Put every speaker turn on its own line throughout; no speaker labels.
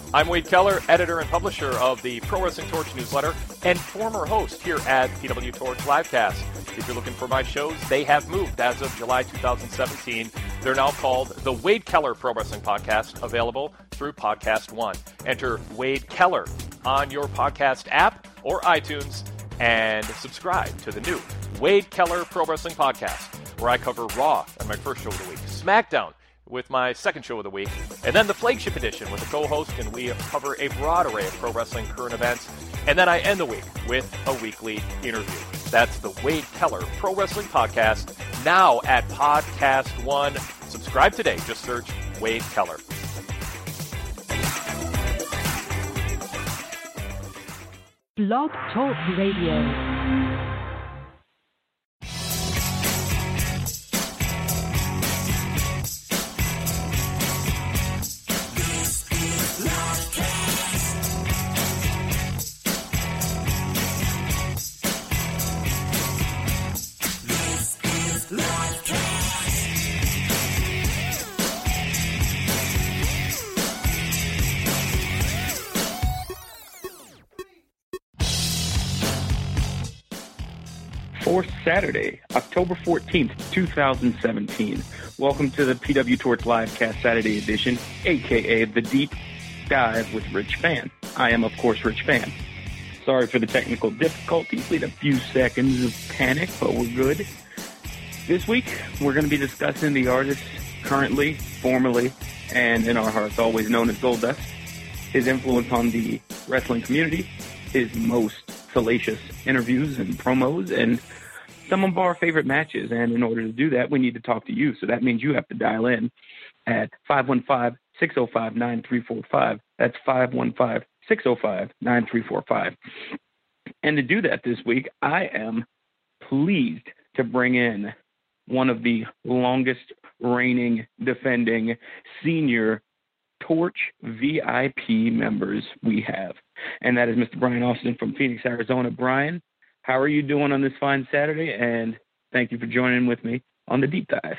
I'm Wade Keller, editor and publisher of the Pro Wrestling Torch newsletter and former host here at PW Torch Livecast. If you're looking for my shows, they have moved as of July 2017. They're now called the Wade Keller Pro Wrestling Podcast, available through Podcast One. Enter Wade Keller on your podcast app or iTunes and subscribe to the new Wade Keller Pro Wrestling Podcast, where I cover Raw on my first show of the week, SmackDown with my second show of the week, and then the Flagship Edition with a co-host, and we cover a broad array of pro wrestling current events. And then I end the week with a weekly interview. That's the Wade Keller Pro Wrestling Podcast, now at Podcast One. Subscribe today. Just search Wade Keller.
Blog Talk Radio.
For Saturday, October 14th, 2017. Welcome to the PW Torch Livecast Saturday edition, a.k.a. The Deep Dive with Rich Fan. I am, of course, Rich Fan. Sorry for the technical difficulties. We had a few seconds of panic, but we're good. This week, we're going to be discussing the artist currently, formerly, and in our hearts always known as Goldust, his influence on the wrestling community, his most salacious interviews and promos, and some of our favorite matches. And in order to do that, we need to talk to you. So that means you have to dial in at 515-605-9345. That's 515-605-9345. And to do that this week, I am pleased to bring in one of the longest reigning, defending senior Torch VIP members we have, and that is Mr. Brian Austin from Phoenix, Arizona. Brian, how are you doing on this fine Saturday? And thank you for joining with me on the Deep Dive.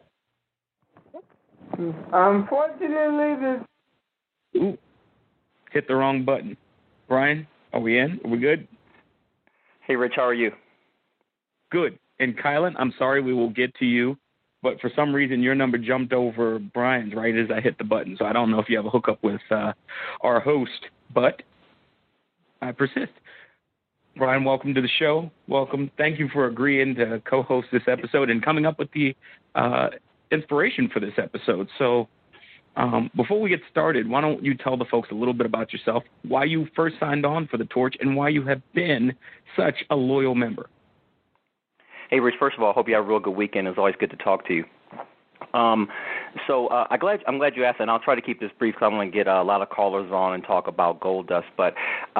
Unfortunately,
Ooh, hit the wrong button. Brian, are we in? Are we good?
Hey, Rich, how are you?
Good. And Kylan, I'm sorry, we will get to you, but for some reason your number jumped over Brian's right as I hit the button, so I don't know if you have a hookup with our host, but I persist. Brian, welcome to the show. Welcome. Thank you for agreeing to co-host this episode and coming up with the inspiration for this episode. So before we get started, why don't you tell the folks a little bit about yourself, why you first signed on for the Torch, and why you have been such a loyal member?
Hey, Rich, first of all, I hope you have a real good weekend. It's always good to talk to you. I'm glad you asked, and I'll try to keep this brief because I'm going to get a lot of callers on and talk about Goldust. But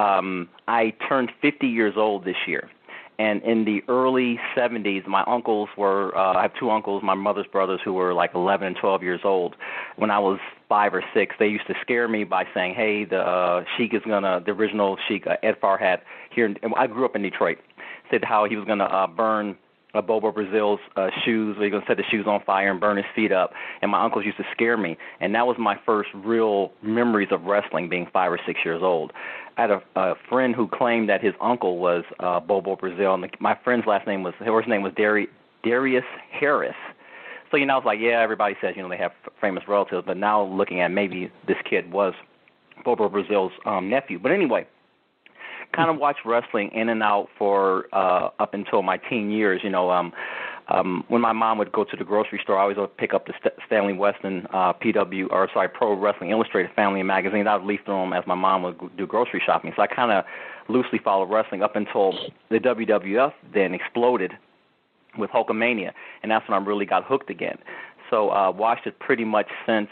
I turned 50 years old this year, and in the early 70s, my uncles were I have two uncles, my mother's brothers, who were like 11 and 12 years old. When I was 5 or 6, they used to scare me by saying, hey, the Sheik is going to, the original Sheik, Ed Farhat, here, and I grew up in Detroit, said how he was going to burn Bobo Brazil's shoes. He was going to set the shoes on fire and burn his feet up. And my uncles used to scare me. And that was my first real memories of wrestling, being 5 or 6 years old. I had a friend who claimed that his uncle was Bobo Brazil. And my friend's his name was Darius Harris. So, I was like, yeah, everybody says, they have famous relatives. But now looking at maybe this kid was Bobo Brazil's nephew. But anyway, kind of watched wrestling in and out for up until my teen years. When my mom would go to the grocery store, I always would pick up the Stanley Weston Pro Wrestling Illustrated family magazine. I would leaf through them as my mom would do grocery shopping. So I kind of loosely followed wrestling up until the WWF then exploded with Hulkamania, and that's when I really got hooked again. So watched it pretty much since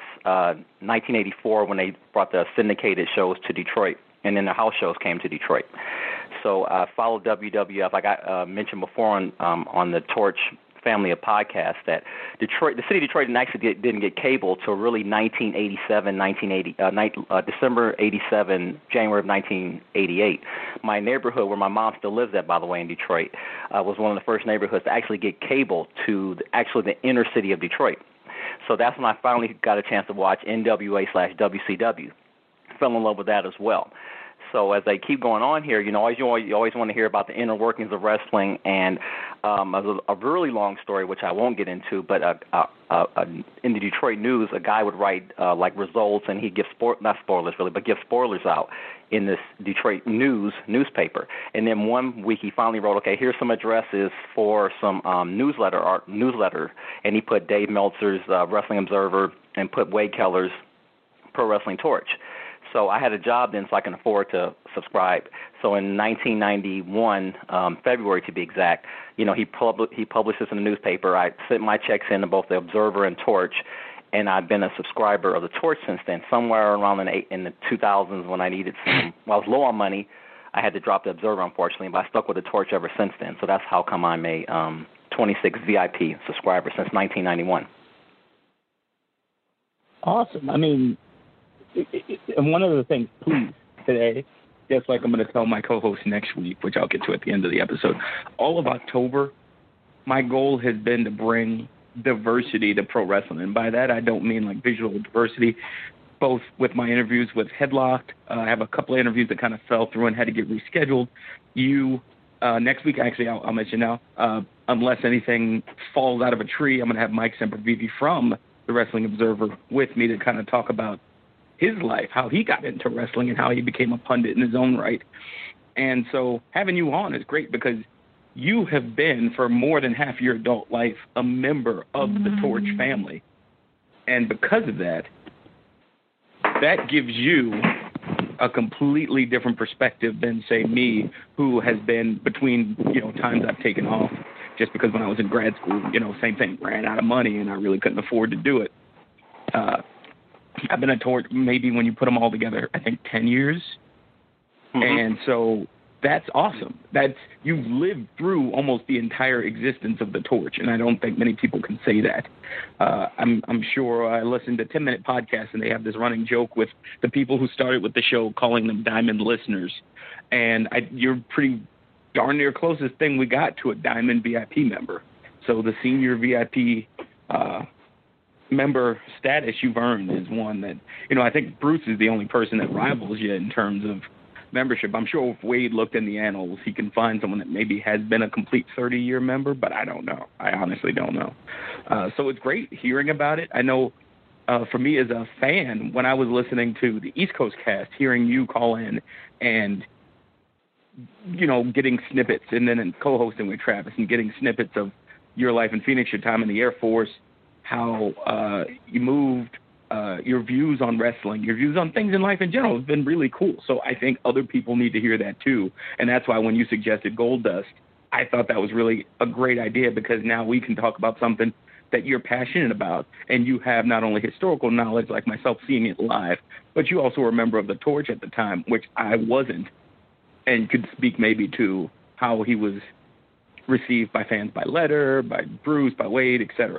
1984 when they brought the syndicated shows to Detroit. And then the house shows came to Detroit. So I followed WWF. Like I mentioned before on the Torch family of podcasts, that the city of Detroit didn't get cable till really 1987, December 87, January of 1988. My neighborhood, where my mom still lives at, by the way, in Detroit, was one of the first neighborhoods to actually get cable to the inner city of Detroit. So that's when I finally got a chance to watch NWA/WCW. fell in love with that as well. So as they keep going on here, you always want to hear about the inner workings of wrestling. And a really long story, which I won't get into, but in the Detroit News, a guy would write like results, and he'd give not spoilers really, but give spoilers out in this Detroit newspaper. And then one week he finally wrote, okay, here's some addresses for some newsletter, and he put Dave Meltzer's Wrestling Observer and put Wade Keller's Pro Wrestling Torch. So I had a job then, so I can afford to subscribe. So in 1991, February to be exact, he published this in the newspaper. I sent my checks in to both the Observer and Torch, and I've been a subscriber of the Torch since then. Somewhere around in the 2000s, when I needed I was low on money, I had to drop the Observer, unfortunately, but I stuck with the Torch ever since then. So that's how come I'm a 26 VIP subscriber since 1991.
Awesome. I mean, and one of the things, please, today, just like I'm going to tell my co-host next week, which I'll get to at the end of the episode, all of October, my goal has been to bring diversity to pro wrestling. And by that, I don't mean like visual diversity, both with my interviews with Headlocked. I have a couple of interviews that kind of fell through and had to get rescheduled. Next week, actually, I'll mention now, unless anything falls out of a tree, I'm going to have Mike Sempervive from the Wrestling Observer with me to kind of talk about his life, how he got into wrestling and how he became a pundit in his own right. And so having you on is great because you have been, for more than half your adult life, a member of the Torch family. And because of that, that gives you a completely different perspective than, say, me, who has been between, times I've taken off just because when I was in grad school, same thing, ran out of money and I really couldn't afford to do it. I've been a Torch, maybe when you put them all together, I think 10 years. Mm-hmm. And so that's awesome. You've lived through almost the entire existence of the Torch, and I don't think many people can say that. I'm sure I listened to 10-minute podcasts, and they have this running joke with the people who started with the show calling them Diamond listeners. And you're pretty darn near closest thing we got to a Diamond VIP member. So the senior VIP member status you've earned is one that, I think Bruce is the only person that rivals you in terms of membership. I'm sure if Wade looked in the annals, he can find someone that maybe has been a complete 30-year member, but I don't know. I honestly don't know. So it's great hearing about it. I know for me as a fan, when I was listening to the East Coast cast, hearing you call in and, getting snippets and then co-hosting with Travis and getting snippets of your life in Phoenix, your time in the Air Force, how you moved, your views on wrestling, your views on things in life in general have been really cool. So I think other people need to hear that too. And that's why when you suggested Goldust, I thought that was really a great idea because now we can talk about something that you're passionate about. And you have not only historical knowledge like myself seeing it live, but you also were a member of the Torch at the time, which I wasn't, and could speak maybe to how he was received by fans by letter, by Bruce, by Wade, etc.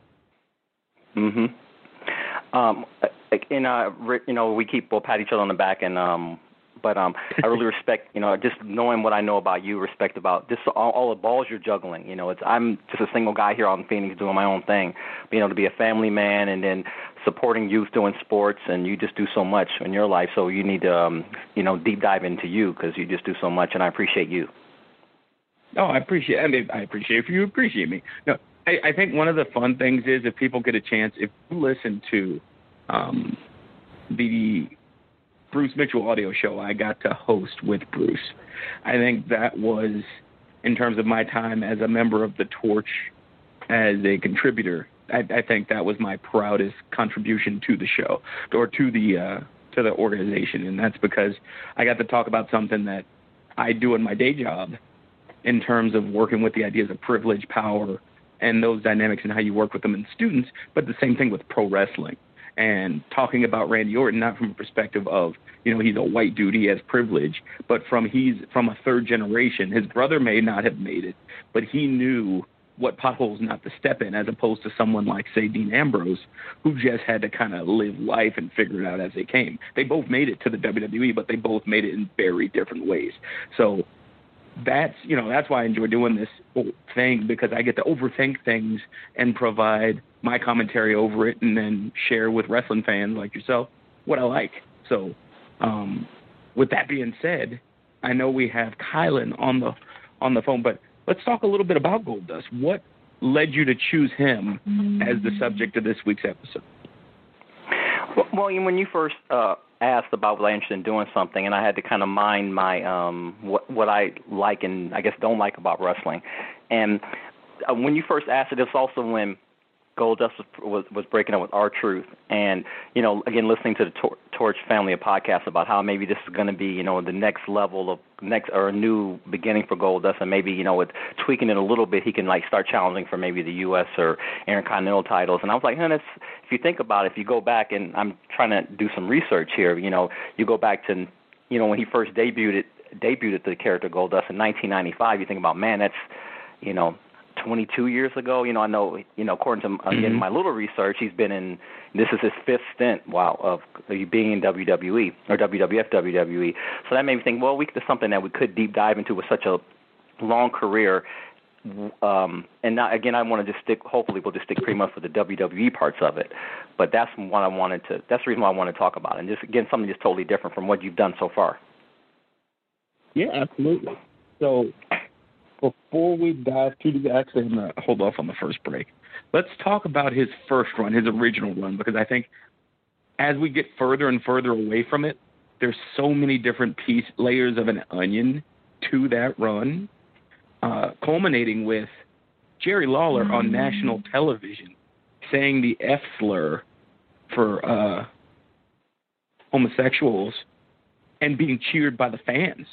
Mm-hmm. We'll pat each other on the back, but I really respect, just knowing what I know about you, respect about just all the balls you're juggling. I'm just a single guy here out in Phoenix doing my own thing, to be a family man and then supporting youth doing sports, and you just do so much in your life. So you need to, deep dive into you because you just do so much, and I appreciate you.
Oh, I appreciate if you appreciate me. No, I think one of the fun things is if people get a chance, if you listen to the Bruce Mitchell audio show I got to host with Bruce, I think that was, in terms of my time as a member of the Torch, as a contributor, I think that was my proudest contribution to the show or to the organization, and that's because I got to talk about something that I do in my day job in terms of working with the ideas of privilege, power, and those dynamics and how you work with them in students, but the same thing with pro wrestling. And talking about Randy Orton, not from a perspective of, he's a white dude, he has privilege, but he's from a third generation. His brother may not have made it, but he knew what potholes not to step in, as opposed to someone like, say, Dean Ambrose, who just had to kind of live life and figure it out as they came. They both made it to the WWE, but they both made it in very different ways. So that's why I enjoy doing this thing, because I get to overthink things and provide my commentary over it and then share with wrestling fans like yourself what I like. So With that being said, I know we have Kylan on the phone, but let's talk a little bit about Goldust. What led you to choose him as the subject of this week's episode?
Well, when you first asked about was I interested in doing something, and I had to kind of mind my what I like and I guess don't like about wrestling. And when you first asked it was also when Goldust was breaking up with R-Truth, and again listening to the Torch family of podcasts about how maybe this is going to be the next level of or a new beginning for Goldust, and maybe with tweaking it a little bit he can like start challenging for maybe the U.S. or Intercontinental titles. And I was like, if you think about it, if you go back, and I'm trying to do some research here, you go back to when he first debuted the character Goldust in 1995. You think about, man, that's 22 years ago. I know, according to again my little research, he's been in. This is his fifth stint, of being in WWE or WWF, WWE. So that made me think, well, there's something that we could deep dive into with such a long career. And now, again, I want to just stick. Hopefully, we'll just stick pretty much with the WWE parts of it. But that's what I wanted to. That's the reason why I want to talk about it. And just again, something just totally different from what you've done so far.
Yeah, absolutely. So, before we dive too deep, actually, I'm going to hold off on the first break. Let's talk about his first run, his original run, because I think as we get further and further away from it, there's so many different layers of an onion to that run, culminating with Jerry Lawler on national television saying the F slur for homosexuals and being cheered by the fans.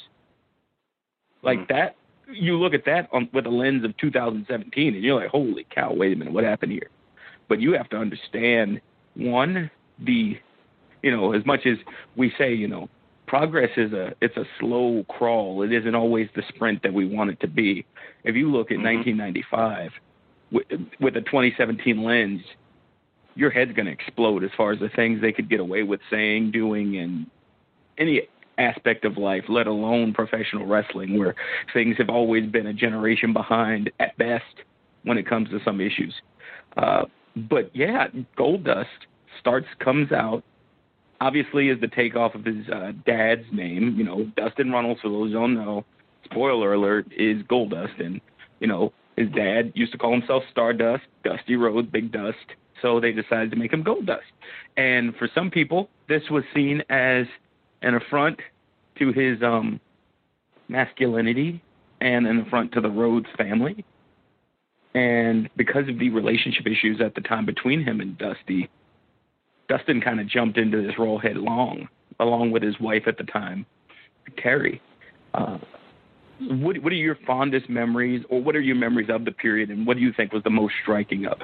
Like that. You look at that with a lens of 2017, and you're like, holy cow, wait a minute, what happened here? But you have to understand, one, as much as we say, progress it's a slow crawl. It isn't always the sprint that we want it to be. If you look at 1995 with a 2017 lens, your head's going to explode as far as the things they could get away with saying, doing, and any aspect of life, let alone professional wrestling, where things have always been a generation behind at best when it comes to some issues. But yeah, Goldust comes out, obviously is the takeoff of his dad's name. Dustin Runnels, for those who don't know, spoiler alert, is Goldust. And, his dad used to call himself Stardust, Dusty Rhodes, Big Dust. So they decided to make him Goldust. And for some people, this was seen as an affront to his masculinity and an affront to the Rhodes family. And because of the relationship issues at the time between him and Dusty, Dustin kind of jumped into this role headlong, along with his wife at the time, Terry. What are your fondest memories, or what are your memories of the period, and what do you think was the most striking of it?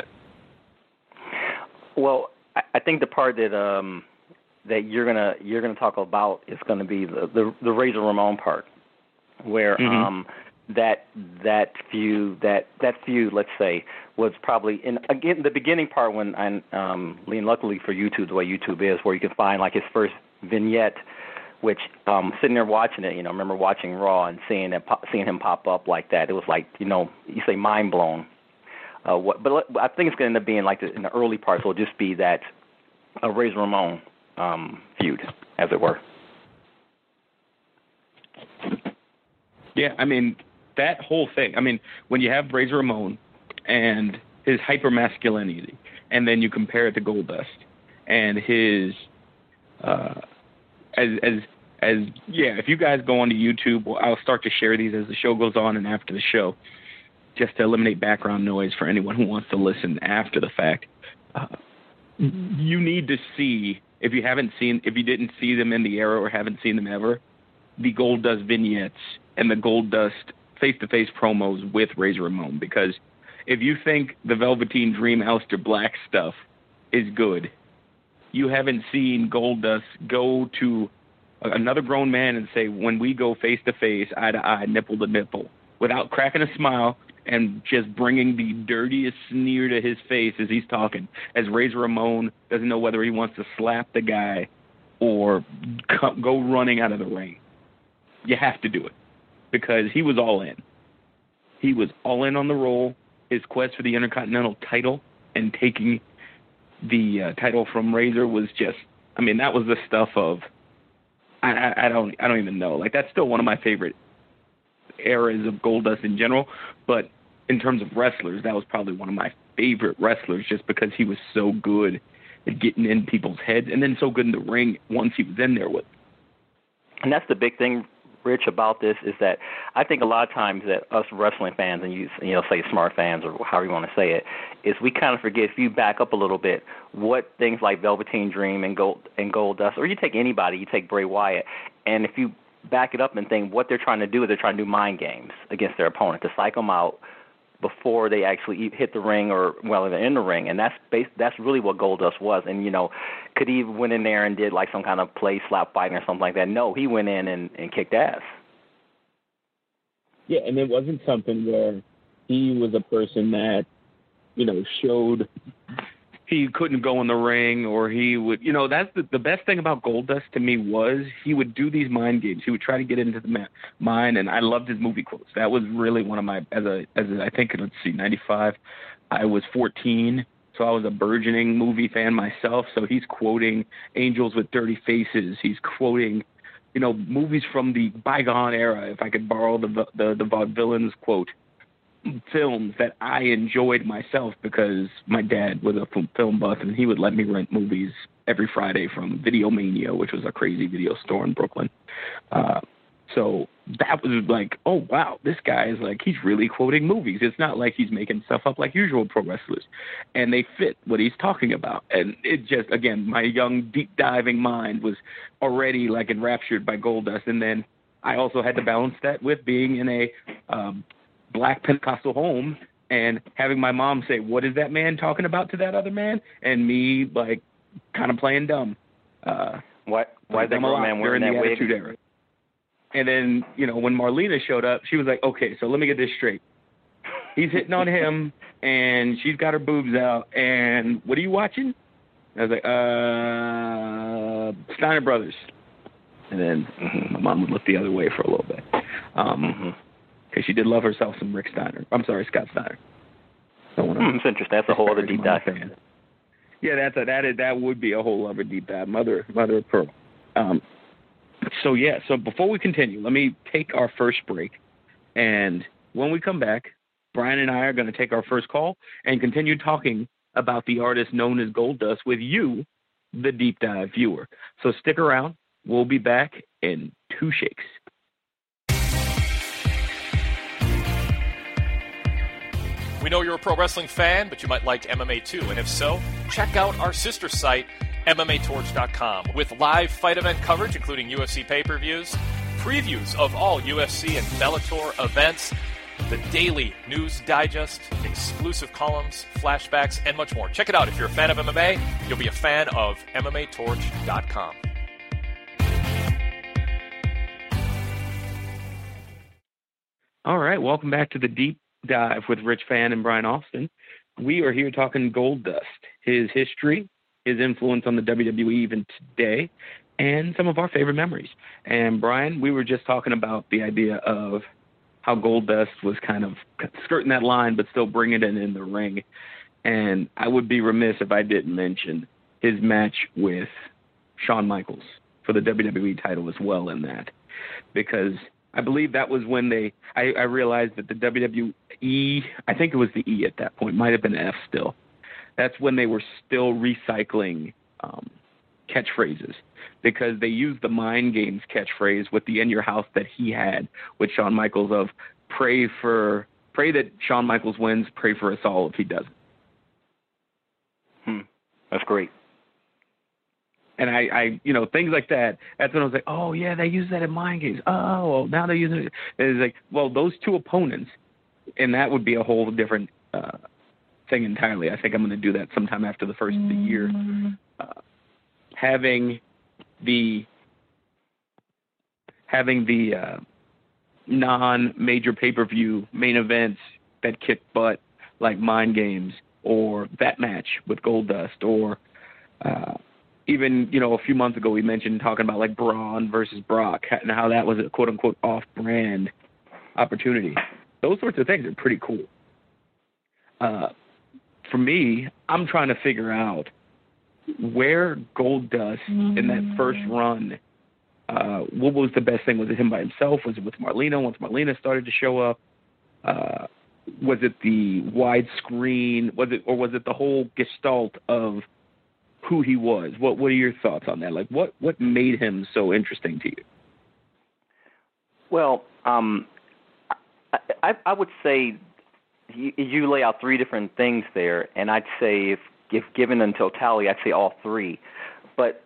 Well, I think the part that you're gonna talk about is going to be the Razor Ramon part, where that feud, let's say, was probably again the beginning part when luckily for YouTube, the way YouTube is, where you can find like his first vignette, which sitting there watching it, I remember watching Raw and seeing him pop up like that. It was like you say mind blown. But I think it's going to end up being like in the early part, so it'll just be that Razor Ramon feud, as it were.
Yeah, I mean, that whole thing. I mean, when you have Razor Ramon and his hypermasculinity, and then you compare it to Goldust and his, if you guys go onto YouTube, I'll start to share these as the show goes on and after the show, just to eliminate background noise for anyone who wants to listen after the fact. You need to see, if you didn't see them in the era or haven't seen them ever, the Goldust vignettes and the Goldust face-to-face promos with Razor Ramon. Because if you think the Velveteen Dream Aleister Black stuff is good, you haven't seen Goldust go to another grown man and say, when we go face-to-face, eye-to-eye, nipple-to-nipple, without cracking a smile and just bringing the dirtiest sneer to his face as he's talking, as Razor Ramon doesn't know whether he wants to slap the guy or go running out of the ring. You have to do it, because he was all in. He was all in on the role. His quest for the Intercontinental title and taking the title from Razor was just, I mean, that was the stuff of I don't even know. Like, that's still one of my favorite eras of Goldust in general, but in terms of wrestlers, that was probably one of my favorite wrestlers just because he was so good at getting in people's heads and then so good in the ring once he was in there with them.
And that's the big thing, Rich, about this is that I think a lot of times that us wrestling fans, and you say smart fans or however you want to say it, is we kind of forget, if you back up a little bit, what things like Velveteen Dream and Goldust, or you take anybody, you take Bray Wyatt, and if you back it up and think what they're trying to do is they're trying to do mind games against their opponent to psych them out before they actually hit the ring or while they're in the ring, and that's really what Goldust was. And could he went in there and did like some kind of play slap fighting or something like that? No, he went in and kicked ass.
Yeah, and it wasn't something where he was a person that showed he couldn't go in the ring, or he would, that's the best thing about Goldust to me was he would do these mind games. He would try to get into the mind, and I loved his movie quotes. That was really one of my, I think, let's see, 95, I was 14, so I was a burgeoning movie fan myself, so he's quoting Angels with Dirty Faces. He's quoting, movies from the bygone era, if I could borrow the Vaudevillains quote. Films that I enjoyed myself because my dad was a film buff and he would let me rent movies every Friday from Videomania, which was a crazy video store in Brooklyn. So that was like, oh, wow, this guy is like, he's really quoting movies. It's not like he's making stuff up like usual pro wrestlers. And they fit what he's talking about. And it just, again, my young deep diving mind was already like enraptured by Goldust. And then I also had to balance that with being in a Black Pentecostal home and having my mom say, what is that man talking about to that other man? And me, like, kind of playing dumb.
Why is that grown man wearing that wig?
Era. And then, when Marlena showed up, she was like, okay, so let me get this straight. He's hitting on him, and she's got her boobs out, and what are you watching? I was like, Steiner Brothers. And then my mom would look the other way for a little bit. Because she did love herself some Scott Steiner.
It's interesting. That's a whole other deep dive.
Yeah, that would be a whole other deep dive. Mother of pearl. So before we continue, let me take our first break. And when we come back, Brian and I are going to take our first call and continue talking about the artist known as Goldust with you, the deep dive viewer. So stick around. We'll be back in 2 shakes.
We know you're a pro wrestling fan, but you might like MMA too. And if so, check out our sister site, MMATorch.com, with live fight event coverage, including UFC pay-per-views, previews of all UFC and Bellator events, the daily news digest, exclusive columns, flashbacks, and much more. Check it out. If you're a fan of MMA, you'll be a fan of MMATorch.com.
All right, welcome back to the Deep Dive with Rich Fann and Brian Austin. We are here talking Goldust, his history, his influence on the WWE even today, and some of our favorite memories. And Brian, we were just talking about the idea of how Goldust was kind of skirting that line but still bringing it in the ring. And I would be remiss if I didn't mention his match with Shawn Michaels for the WWE title as well in that, because I believe that was when I realized that the WWE, I think it was the E at that point, might have been F still. That's when they were still recycling catchphrases, because they used the Mind Games catchphrase with the In Your House that he had with Shawn Michaels of pray that Shawn Michaels wins, pray for us all if he doesn't.
That's great.
And I things like that, that's when I was like, oh, yeah, they use that in Mind Games. Oh, well, now they're using it. And it's like, well, those two opponents, and that would be a whole different thing entirely. I think I'm going to do that sometime after the first of the year. Having the non-major pay-per-view main events that kick butt, like Mind Games, or that match with Goldust, or even, a few months ago we mentioned talking about like Braun versus Brock and how that was a quote-unquote off-brand opportunity. Those sorts of things are pretty cool. For me, I'm trying to figure out where Goldust in that first run What was the best thing? Was it him by himself? Was it with Marlena once Marlena started to show up? Was it the widescreen? Was it the whole gestalt of who he was? What are your thoughts on that? Like, what made him so interesting to you?
Well, I would say you lay out three different things there, and I'd say if given in totality, I'd say all three. But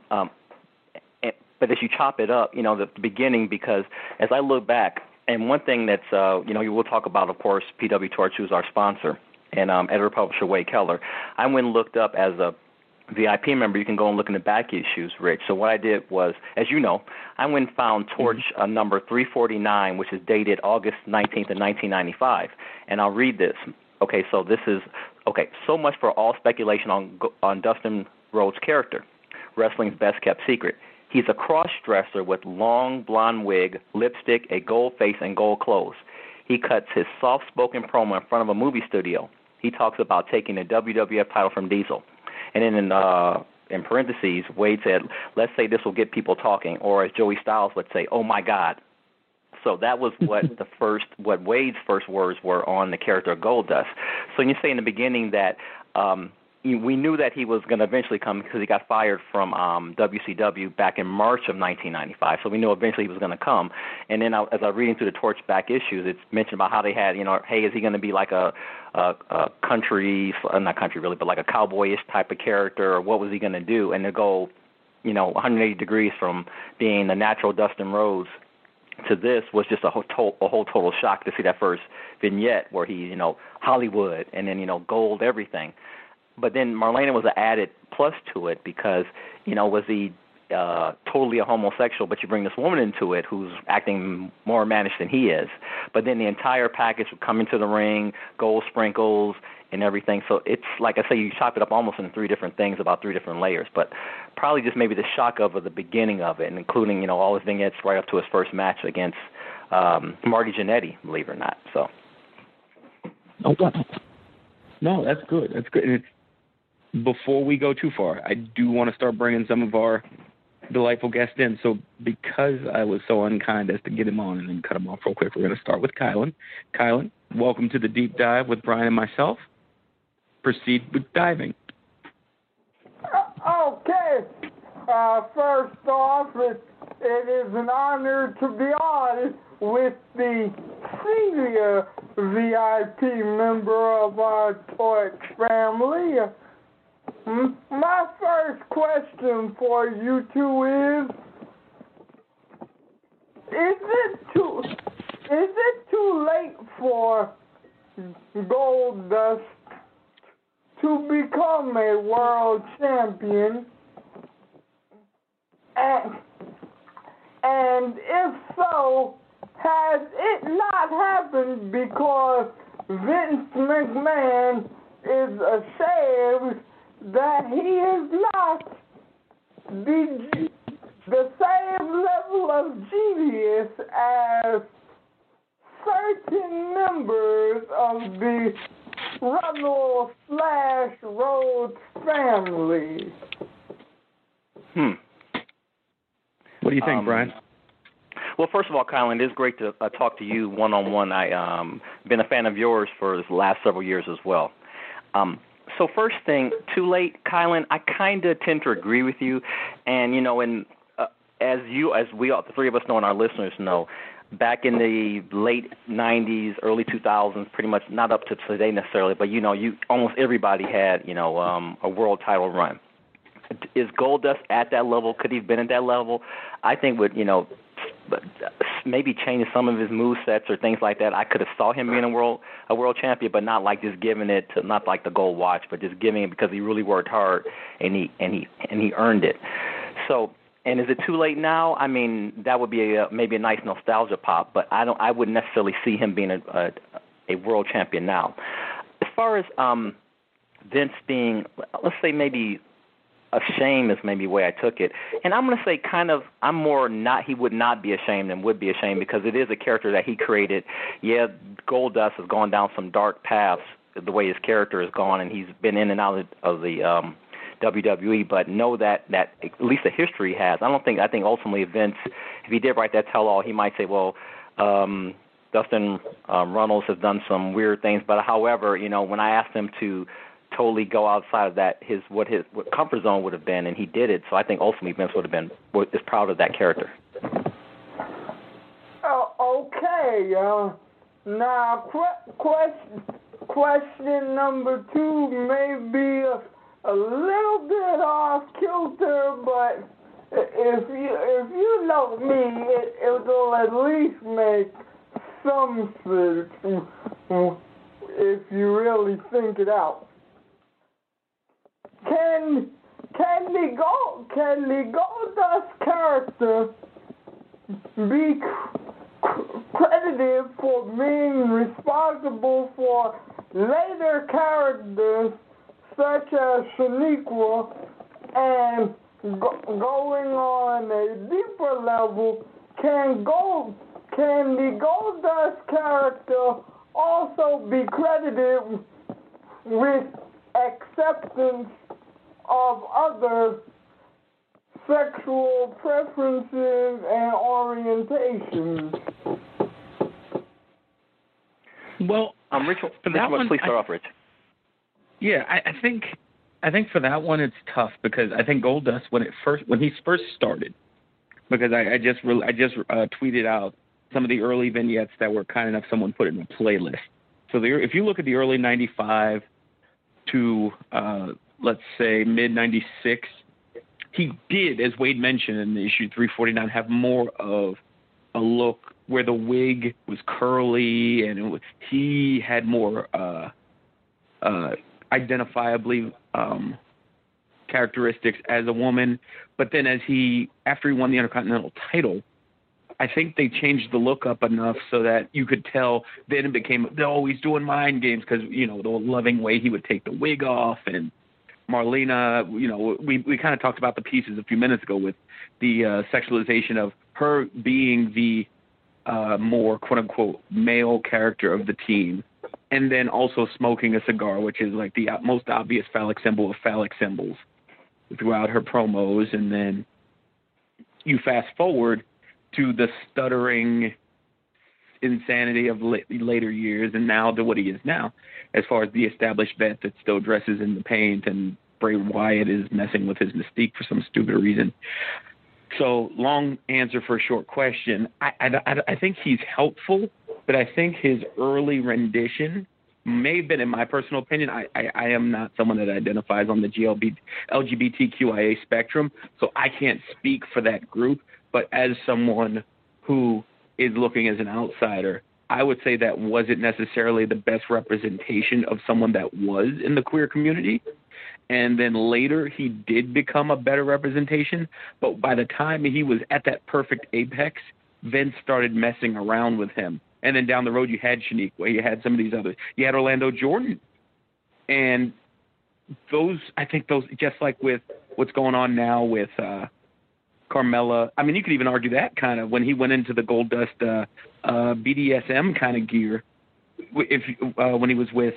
as you chop it up, the beginning, because as I look back, and one thing that's, you will talk about, of course, PW Torch, who's our sponsor, and editor-publisher Wade Keller. I went and looked up as a VIP member. You can go and look in the back issues, Rich. So what I did was, as you know, I went and found Torch number 349, which is dated August 19th of 1995. And I'll read this. Okay, so this is, so much for all speculation on Dustin Rhodes' character, wrestling's best-kept secret. He's a cross-dresser with long blonde wig, lipstick, a gold face, and gold clothes. He cuts his soft-spoken promo in front of a movie studio. He talks about taking the WWF title from Diesel. And then in parentheses, Wade said, let's say this will get people talking, or as Joey Styles would say, oh, my God. So that was what what Wade's first words were on the character of Goldust. So you say in the beginning that we knew that he was going to eventually come because he got fired from WCW back in March of 1995. So we knew eventually he was going to come. And then as I was reading through the Torch back issues, it's mentioned about how they had, hey, is he going to be like a country, not country really, but like a cowboyish type of character, or what was he going to do? And to go, 180 degrees from being the natural Dustin Rhodes to this was just a whole total shock to see that first vignette where he, Hollywood, and then, gold, everything. But then Marlena was an added plus to it because, was he totally a homosexual, but you bring this woman into it who's acting more mannish than he is. But then the entire package would come into the ring, gold sprinkles and everything. So it's, like I say, you chop it up almost into three different things, about three different layers. But probably just maybe the shock of the beginning of it, and including, all his vignettes right up to his first match against Marty Jannetty, believe it or not. So.
Oh, wow. No, that's good. That's good. And before we go too far, I do want to start bringing some of our delightful guests in. So because I was so unkind as to get him on and then cut him off real quick, we're going to start with Kylan. Kylan, welcome to the Deep Dive with Brian and myself. Proceed with diving.
Okay. First off, it is an honor to be on with the senior VIP member of our Torch family. My first question for you two is it too late for Goldust to become a world champion? And if so, has it not happened because Vince McMahon is ashamed that he is not the same level of genius as certain members of the Runnels/Rhodes family?
What do you think, Brian?
Well, first of all, Kylan, it is great to talk to you one-on-one. I've been a fan of yours for the last several years as well. So first thing, too late, Kylan, I kind of tend to agree with you. And, as we all, the three of us know and our listeners know, back in the late 90s, early 2000s, pretty much not up to today necessarily, but, almost everybody had, a world title run. Is Goldust at that level? Could he have been at that level? I think with, maybe changing some of his movesets or things like that, I could have saw him being a world champion, but not like just giving it to, not like the gold watch, but just giving it because he really worked hard and he earned it. So, and is it too late now? I mean, that would be maybe a nice nostalgia pop, but I wouldn't necessarily see him being a world champion now. As far as Vince being, let's say maybe ashamed is maybe the way I took it. And I'm going to say I'm more not, he would not be ashamed than would be ashamed because it is a character that he created. Yeah, Goldust has gone down some dark paths the way his character has gone, and he's been in and out of the WWE, but know that at least the history has. I think ultimately Vince, if he did write that tell-all, he might say, well, Dustin Runnels has done some weird things, but however, when I asked him to totally go outside of that, what comfort zone would have been, and he did it. So I think ultimately Vince would have been is proud of that character.
Okay. Now, question number 2 may be a little bit off kilter, but if you know me, it'll at least make some sense if you really think it out. Can the Goldust character be credited for being responsible for later characters such as Shaniqua, and going on a deeper level, can the Goldust character also be credited with acceptance of other sexual preferences and orientations?
Well,
Rich,
for that one,
please start off, Rich.
Yeah, I think for that one it's tough because I think Goldust when he first started, because I just tweeted out some of the early vignettes that were kind enough someone put in a playlist. So if you look at the early '95 to let's say mid '96, he did, as Wade mentioned in the issue 349, have more of a look where the wig was curly and he had more identifiably characteristics as a woman. But then after he won the Intercontinental title, I think they changed the look up enough so that you could tell then it became, he's doing mind games because, the loving way he would take the wig off. And Marlena, we kind of talked about the pieces a few minutes ago with the sexualization of her being the more quote-unquote male character of the team, and then also smoking a cigar, which is like the most obvious phallic symbol of phallic symbols throughout her promos. And then you fast forward to the stuttering insanity of later years, and now to what he is now, as far as the established vet that still dresses in the paint, and Bray Wyatt is messing with his mystique for some stupid reason. So, long answer for a short question. I think he's helpful, but I think his early rendition may have been, in my personal opinion, I am not someone that identifies on the LGBTQIA spectrum, so I can't speak for that group. But as someone who is looking as an outsider, I would say that wasn't necessarily the best representation of someone that was in the queer community. And then later he did become a better representation. But by the time he was at that perfect apex, Vince started messing around with him. And then down the road you had Shaniqua, you had some of these others. You had Orlando Jordan. And I think those, just like with what's going on now with Carmella, I mean, you could even argue that kind of when he went into the Goldust BDSM kind of gear, when he was with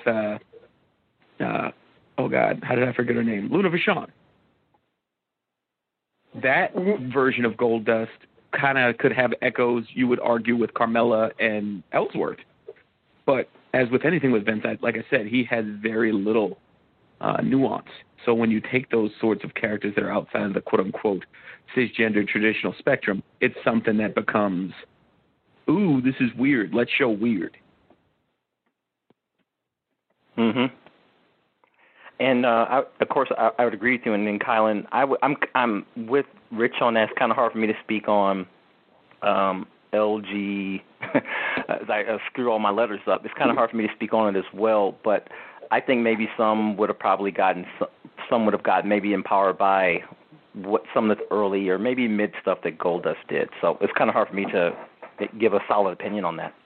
oh God, how did I forget her name? Luna Vachon. That version of Goldust kind of could have echoes, you would argue, with Carmella and Ellsworth. But as with anything with Vince, like I said, he has very little nuance. So when you take those sorts of characters that are outside of the quote-unquote cisgender traditional spectrum, it's something that becomes, ooh, this is weird. Let's show weird.
Mm-hmm. And of course, I would agree with you. And then Kylan, I'm with Rich on that. It's kind of hard for me to speak on LG. As I screw all my letters up, it's kind of hard for me to speak on it as well. But I think maybe some would have gotten maybe empowered by what some of the early or maybe mid stuff that Goldust did. So it's kind of hard for me to give a solid opinion on that.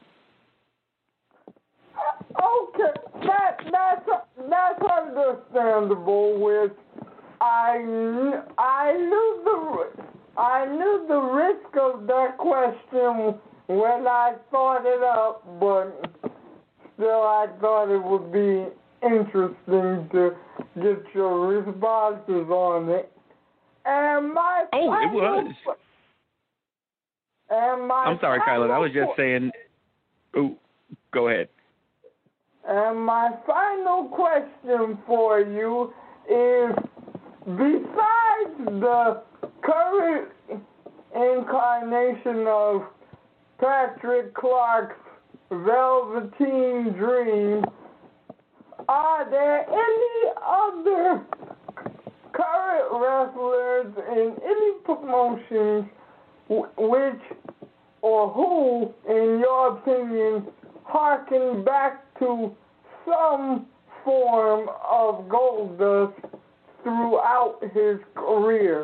Okay, that's understandable. With I knew the risk of that question when I thought it up, but still I thought it would be interesting to get your responses on it. And my
it was. I'm sorry, Kylan. I was just saying. Oh, go ahead.
And my final question for you is, besides the current incarnation of Patrick Clark's Velveteen Dream, are there any other current wrestlers in any promotions which or who, in your opinion, harken back to some form of Goldust throughout his career?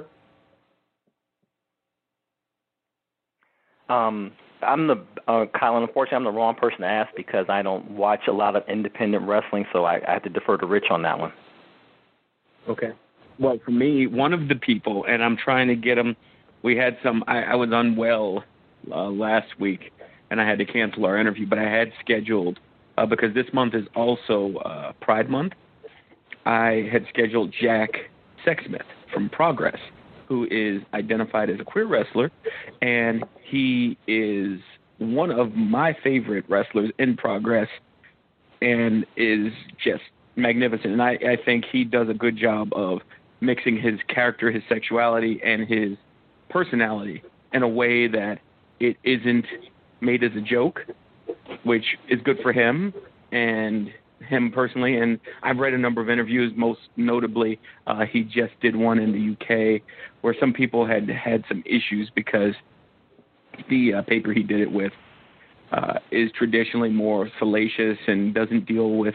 Kylan, unfortunately, I'm the wrong person to ask because I don't watch a lot of independent wrestling, so I have to defer to Rich on that one.
Okay. Well, for me, one of the people, and I'm trying to get him, we had some, I was unwell last week, and I had to cancel our interview, but I had scheduled, because this month is also Pride Month, I had scheduled Jack Sexsmith from Progress, who is identified as a queer wrestler, and he is one of my favorite wrestlers in Progress and is just magnificent. And I think he does a good job of mixing his character, his sexuality, and his personality in a way that it isn't made as a joke, which is good for him and him personally. And I've read a number of interviews, most notably he just did one in the UK where some people had some issues because the paper he did it with is traditionally more salacious and doesn't deal with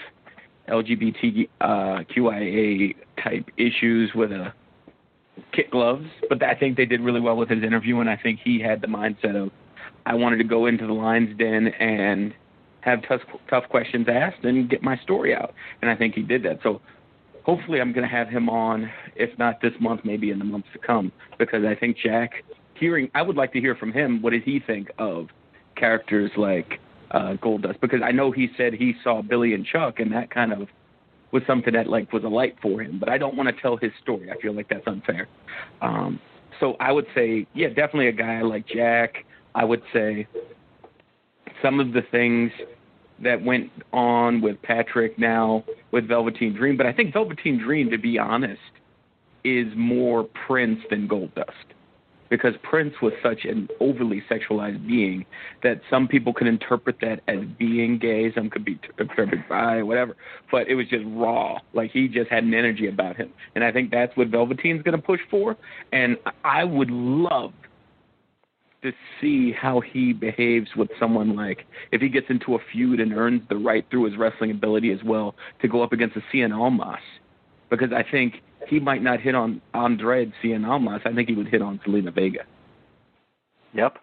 LGBTQIA type issues with kit gloves. But I think they did really well with his interview, and I think he had the mindset of, I wanted to go into the Lion's Den and have tough questions asked and get my story out. And I think he did that. So hopefully I'm going to have him on, if not this month, maybe in the months to come, because I think Jack, I would like to hear from him, what did he think of characters like Goldust? Because I know he said he saw Billy and Chuck, and that kind of was something that was a light for him. But I don't want to tell his story. I feel like that's unfair. So I would say, yeah, definitely a guy like Jack. I would say some of the things that went on with Patrick now with Velveteen Dream. But I think Velveteen Dream, to be honest, is more Prince than Goldust. Because Prince was such an overly sexualized being that some people could interpret that as being gay, some could be interpreted bi, whatever. But it was just raw. Like, he just had an energy about him. And I think that's what Velveteen's going to push for. And I would love to see how he behaves with someone like, if he gets into a feud and earns the right through his wrestling ability as well to go up against a Cien Almas. Because I think he might not hit on Andrade Cien Almas. I think he would hit on Zelina Vega.
Yep.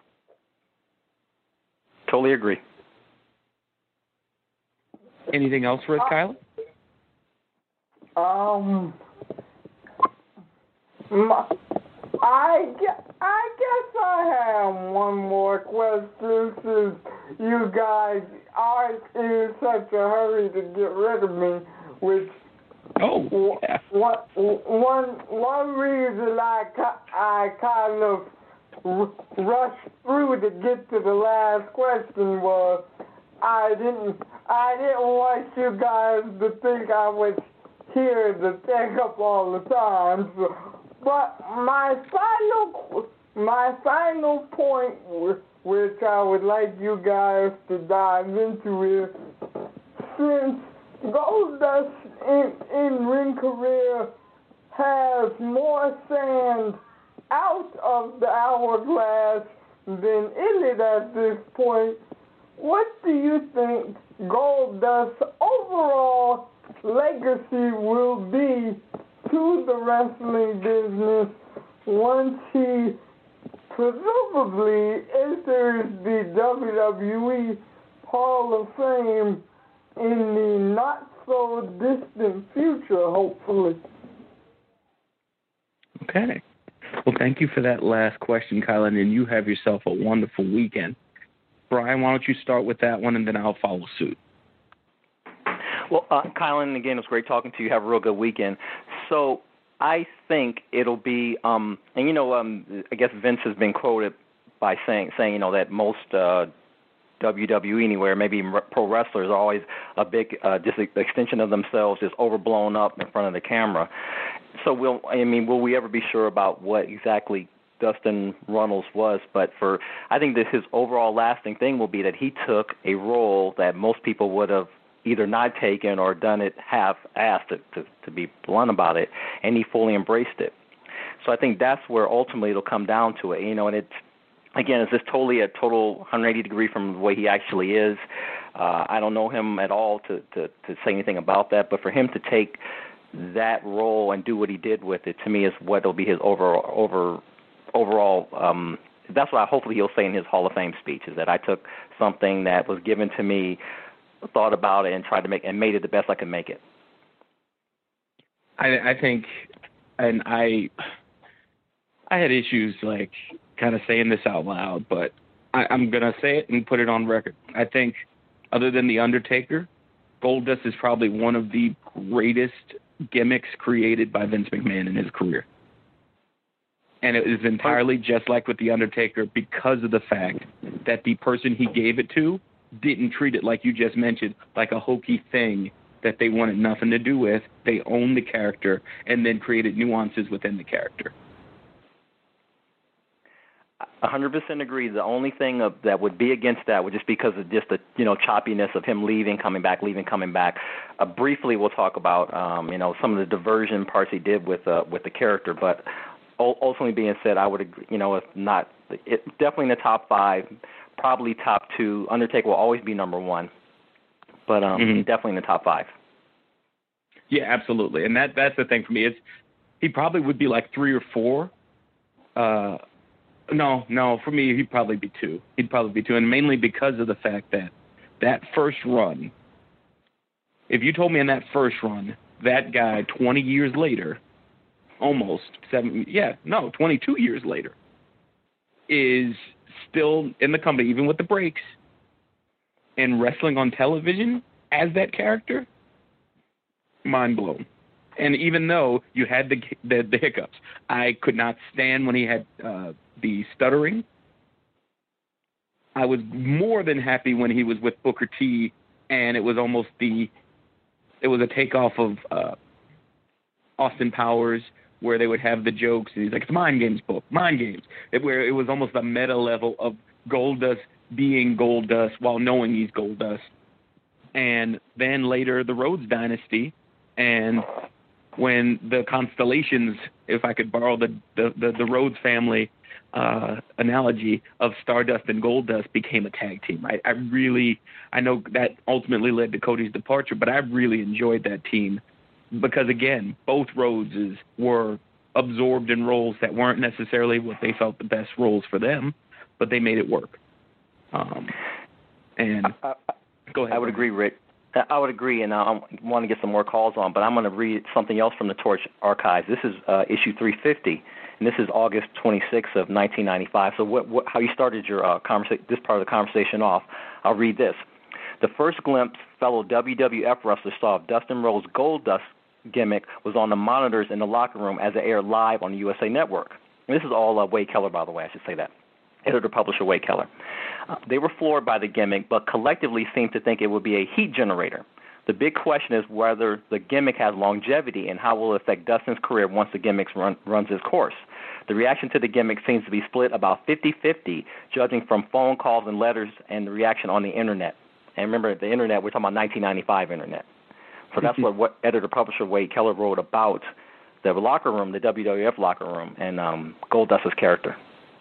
Totally agree.
Anything else for us, Kyle?
I guess I have one more question, since you guys are in such a hurry to get rid of me, which one reason I kind of rushed through to get to the last question was I didn't want you guys to think I was here to take up all the time. So, but my final point, which I would like you guys to dive into, is since Goldust in-ring career has more sand out of the hourglass than in it at this point, what do you think Goldust's overall legacy will be to the wrestling business once he presumably enters the WWE Hall of Fame in the not-so-distant future, hopefully?
Okay. Well, thank you for that last question, Kylan, and you have yourself a wonderful weekend. Brian, why don't you start with that one, and then I'll follow suit.
Well, Kylan, again, it was great talking to you. Have a real good weekend. So I think it'll be, I guess Vince has been quoted by saying that most WWE anywhere, maybe pro wrestlers, are always a big just extension of themselves, just overblown up in front of the camera. So will we ever be sure about what exactly Dustin Runnels was? But I think that his overall lasting thing will be that he took a role that most people would have either not taken or done it half-assed, to be blunt about it, and he fully embraced it. So I think that's where ultimately it'll come down to it, and it's, again, it's just totally a total 180 degree from the way he actually is. I don't know him at all to say anything about that, but for him to take that role and do what he did with it, to me, is what will be his overall. That's what hopefully he'll say in his Hall of Fame speech, is that I took something that was given to me, thought about it, and tried to made it the best I could make it.
I think, and I had issues like kind of saying this out loud, but I'm going to say it and put it on record. I think other than The Undertaker, Goldust is probably one of the greatest gimmicks created by Vince McMahon in his career. And it is entirely just like with The Undertaker because of the fact that the person he gave it to didn't treat it, like you just mentioned, like a hokey thing that they wanted nothing to do with. They owned the character and then created nuances within the character.
100% agree. The only thing that would be against that would just because of just the choppiness of him leaving, coming back. Briefly, we'll talk about some of the diversion parts he did with the character. But ultimately, being said, I would agree. If not, definitely in the top 5, probably top 2. Undertaker will always be number 1, but definitely in the top 5.
Yeah, absolutely, and that's the thing for me. Is he probably would be like 3 or 4. No, for me, he'd probably be 2. And mainly because of the fact that first run, if you told me in that first run, that guy 20 years later, 22 years later, is still in the company, even with the breaks, and wrestling on television as that character, mind blown. And even though you had the hiccups, I could not stand when he had the stuttering. I was more than happy when he was with Booker T, and it was almost a takeoff of Austin Powers, where they would have the jokes, and he's like, it's Mind Games book, Mind Games, where it was almost a meta level of Goldust being Goldust while knowing he's Goldust. And then later, the Rhodes Dynasty, and when the constellations, if I could borrow the Rhodes family analogy of Stardust and Goldust, became a tag team. I know that ultimately led to Cody's departure, but I really enjoyed that team because, again, both Rhodeses were absorbed in roles that weren't necessarily what they felt the best roles for them, but they made it work. Go ahead.
I would agree, Rick. I would agree, and I want to get some more calls on, but I'm going to read something else from the Torch archives. This is issue 350, and this is August 26th of 1995. So how you started your this part of the conversation off, I'll read this. The first glimpse fellow WWF wrestlers saw of Dustin Rhodes' Goldust gimmick was on the monitors in the locker room as it aired live on the USA Network. And this is all Wade Keller, by the way, I should say that. Editor-publisher Wade Keller. They were floored by the gimmick, but collectively seemed to think it would be a heat generator. The big question is whether the gimmick has longevity and how will it affect Dustin's career once the gimmick runs its course. The reaction to the gimmick seems to be split about 50-50, judging from phone calls and letters and the reaction on the Internet. And remember, the Internet, we're talking about 1995 Internet. So that's what editor-publisher Wade Keller wrote about the locker room, the WWF locker room, and Goldust's character.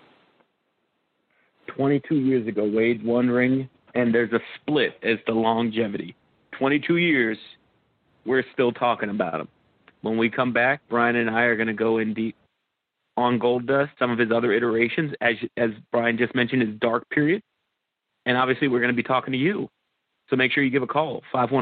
22 years ago, Wade's wondering, and there's a split as to longevity. 22 years, we're still talking about him. When we come back, Brian and I are going to go in deep on Goldust, some of his other iterations, as Brian just mentioned, his dark period. And obviously, we're going to be talking to you. So make sure you give a call,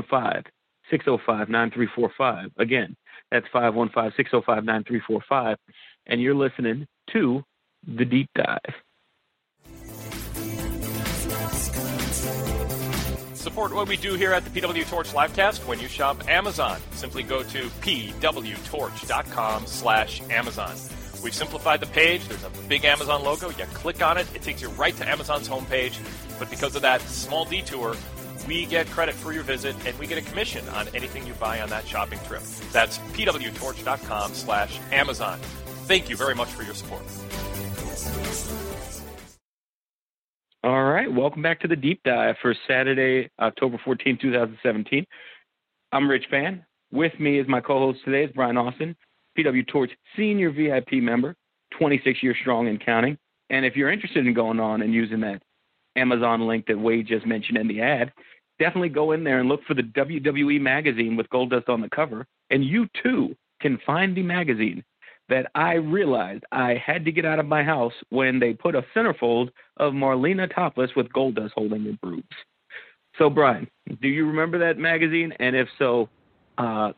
515-605-9345. Again, that's 515-605-9345. And you're listening to The Deep Dive.
Support what we do here at the PW Torch Livecast when you shop Amazon. Simply go to pwtorch.com/Amazon. We've simplified the page. There's a big Amazon logo. You click on it. It takes you right to Amazon's homepage. But because of that small detour, we get credit for your visit, and we get a commission on anything you buy on that shopping trip. That's pwtorch.com/Amazon. Thank you very much for your support.
All right, welcome back to the Deep Dive for Saturday, October 14, 2017. I'm Rich Fan. With me is my co-host today is Brian Austin, PW Torch Senior VIP member, 26 years strong and counting. And if you're interested in going on and using that Amazon link that Wade just mentioned in the ad, definitely go in there and look for the WWE magazine with Goldust on the cover, and you too can find the magazine that I realized I had to get out of my house when they put a centerfold of Marlena topless with Goldust holding the boobs. So, Brian, do you remember that magazine? And if so, I'm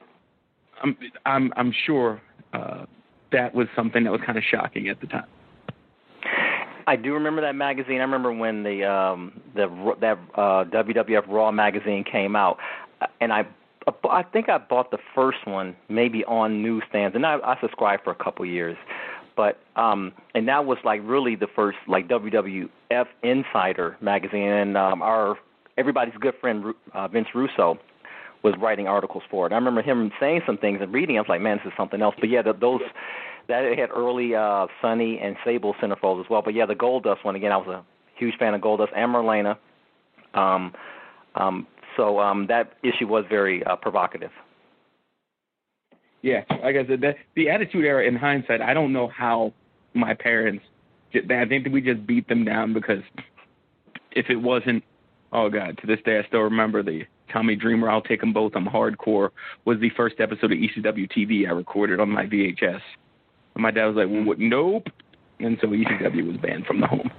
sure that was something that was kind of shocking at the time.
I do remember that magazine. I remember when that WWF Raw magazine came out, and I think I bought the first one maybe on newsstands, and I subscribed for a couple years. But and that was like really the first like WWF Insider magazine, and everybody's good friend Vince Russo was writing articles for it. I remember him saying some things and reading. I was like, man, this is something else. But yeah, that had early Sunny and Sable centerfolds as well. But yeah, the Goldust one again. I was a huge fan of Goldust and Marlena. So that issue was very provocative.
Yeah, like I said, the Attitude Era, in hindsight, I don't know how my parents did that. I think that we just beat them down because if it wasn't, oh, God, to this day I still remember the Tommy Dreamer, I'll Take Them Both, I'm Hardcore, was the first episode of ECW TV I recorded on my VHS. And my dad was like, well, what? Nope. And so ECW was banned from the home.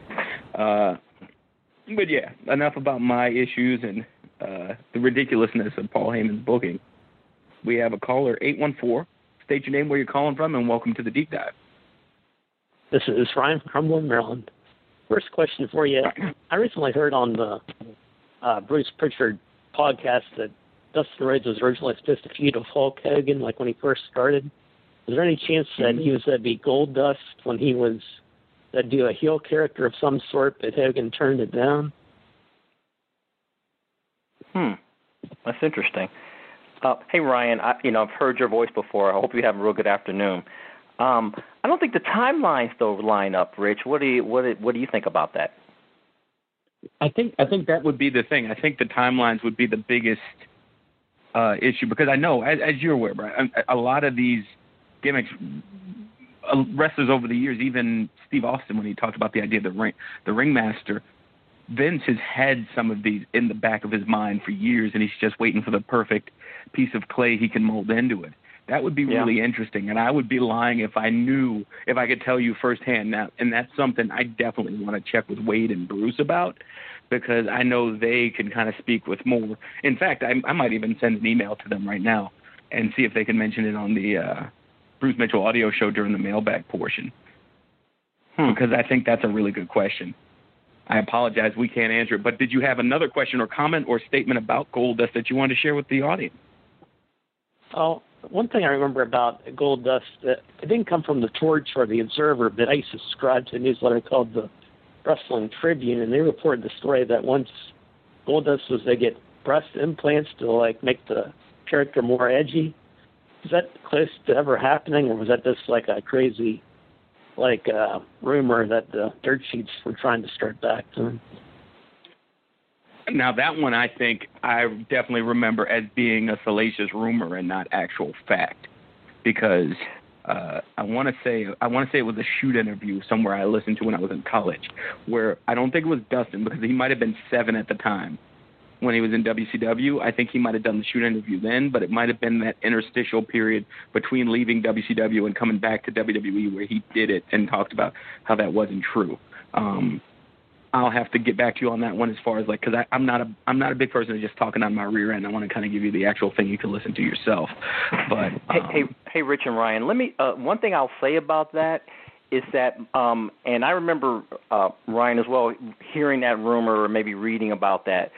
But yeah, enough about my issues and the ridiculousness of Paul Heyman's booking. We have a caller, 814. State your name, where you're calling from, and welcome to the Deep Dive.
This is Ryan from Cumberland, Maryland. First question for you. I recently heard on the Bruce Pritchard podcast that Dustin Rhodes was originally supposed to feud with Hulk Hogan, like when he first started. Is there any chance that he was going to be Goldust when he was to do a heel character of some sort, but Hogan turned it down?
That's interesting. Hey, Ryan, I've heard your voice before. I hope you have a real good afternoon. I don't think the timelines, though, line up, Rich. What do you think about that?
I think that would be the thing. I think the timelines would be the biggest issue because I know, as you're aware, Brian, a lot of these gimmicks, wrestlers over the years, even Steve Austin, when he talked about the idea of the ringmaster, Vince has had some of these in the back of his mind for years, and he's just waiting for the perfect piece of clay he can mold into it. That would be really interesting, and I would be lying if I could tell you firsthand now, and that's something I definitely want to check with Wade and Bruce about, because I know they can kind of speak with more. In fact, I might even send an email to them right now and see if they can mention it on the Bruce Mitchell audio show during the mailbag portion, because I think that's a really good question. I apologize, we can't answer it, but did you have another question or comment or statement about Goldust that you wanted to share with the audience?
Oh, one thing I remember about Goldust, that it didn't come from the Torch or the Observer, but I used to subscribe to a newsletter called the Wrestling Tribune, and they reported the story that once Goldust was to get breast implants to like make the character more edgy. Is that close to ever happening, or was that just like a crazy rumor that the dirt sheets were trying to start back to?
Now, that one I think I definitely remember as being a salacious rumor and not actual fact, because I want to say it was a shoot interview somewhere I listened to when I was in college, where I don't think it was Dustin, because he might have been 7 at the time when he was in WCW. I think he might have done the shoot interview then, but it might have been that interstitial period between leaving WCW and coming back to WWE where he did it and talked about how that wasn't true. I'll have to get back to you on that one as far as because I'm not a big person of just talking on my rear end. I want to kind of give you the actual thing you can listen to yourself. But
hey, Rich and Ryan, let me one thing I'll say about that is that, and I remember Ryan as well hearing that rumor or maybe reading about that.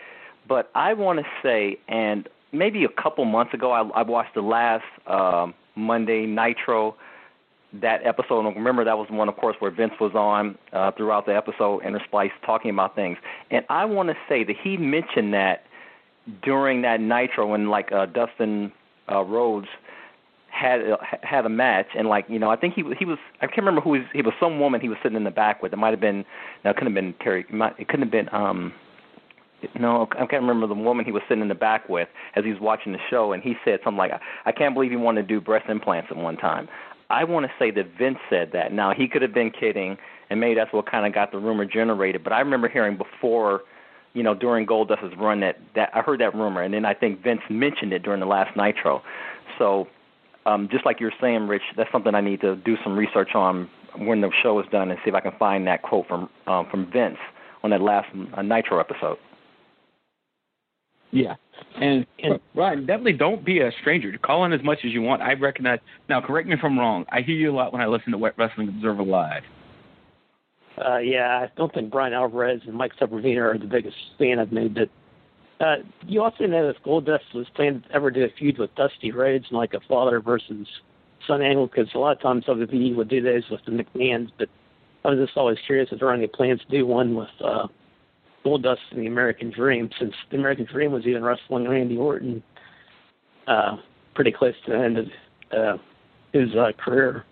but I want to say, and maybe a couple months ago, I watched the last Monday Nitro, that episode. And remember, that was one, of course, where Vince was on throughout the episode, interspliced, talking about things. And I want to say that he mentioned that during that Nitro when, like, Dustin Rhodes had a match, and, like, you know, I think he was, I can't remember who he was, some woman he was sitting in the back with. It might have been, no, it couldn't have been Terry, it couldn't have been, no, I can't remember the woman he was sitting in the back with as he was watching the show, and he said something like, I can't believe he wanted to do breast implants at one time. I want to say that Vince said that. Now, he could have been kidding, and maybe that's what kind of got the rumor generated, but I remember hearing before, you know, during Goldust's run that I heard that rumor, and then I think Vince mentioned it during the last Nitro. So just like you're saying, Rich, that's something I need to do some research on when the show is done and see if I can find that quote from Vince on that last Nitro episode.
Yeah. And Ryan, definitely don't be a stranger. Call in as much as you want. I recognize. Now, correct me if I'm wrong. I hear you a lot when I listen to Wrestling Observer Live.
Yeah, I don't think Brian Alvarez and Mike Severino are the biggest fan I've made. But you also know if Goldust was planning to ever do a feud with Dusty Rhodes and like a father versus son angle, because a lot of times WWE would do those with the McMahons. But I was just always curious if there are any plans to do one with Goldust and the American Dream, since the American Dream was even wrestling Randy Orton pretty close to the end of his career.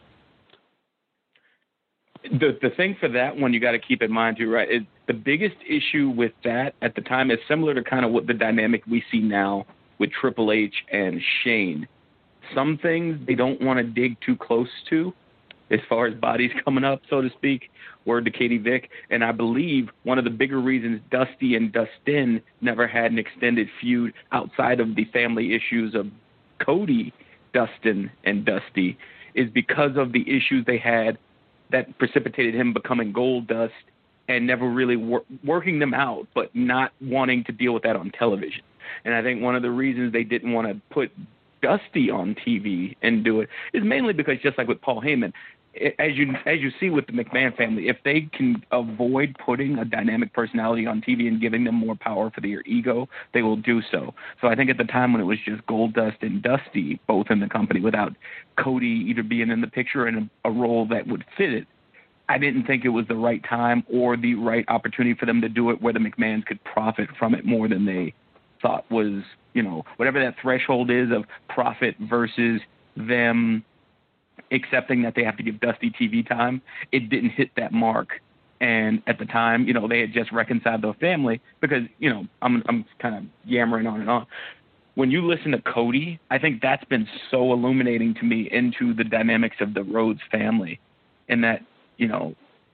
The thing for that one you got to keep in mind too, right? Is the biggest issue with that at the time is similar to kind of what the dynamic we see now with Triple H and Shane. Some things they don't want to dig too close to, as far as bodies coming up, so to speak. Word to Katie Vick. And I believe one of the bigger reasons Dusty and Dustin never had an extended feud outside of the family issues of Cody, Dustin, and Dusty is because of the issues they had that precipitated him becoming Goldust and never really working them out, but not wanting to deal with that on television. And I think one of the reasons they didn't want to put Dusty on TV and do it is mainly because, just like with Paul Heyman, as you see with the McMahon family, if they can avoid putting a dynamic personality on TV and giving them more power for their ego, they will do so. So I think at the time when it was just Goldust and Dusty both in the company without Cody either being in the picture in a role that would fit it, I didn't think it was the right time or the right opportunity for them to do it where the McMahons could profit from it more than they thought was, you know, whatever that threshold is of profit versus them accepting that they have to give Dusty TV time. It didn't hit that mark. And at the time, you know, they had just reconciled their family because, you know, I'm kind of yammering on and on. When you listen to Cody, I think that's been so illuminating to me into the dynamics of the Rhodes family, and that, you know,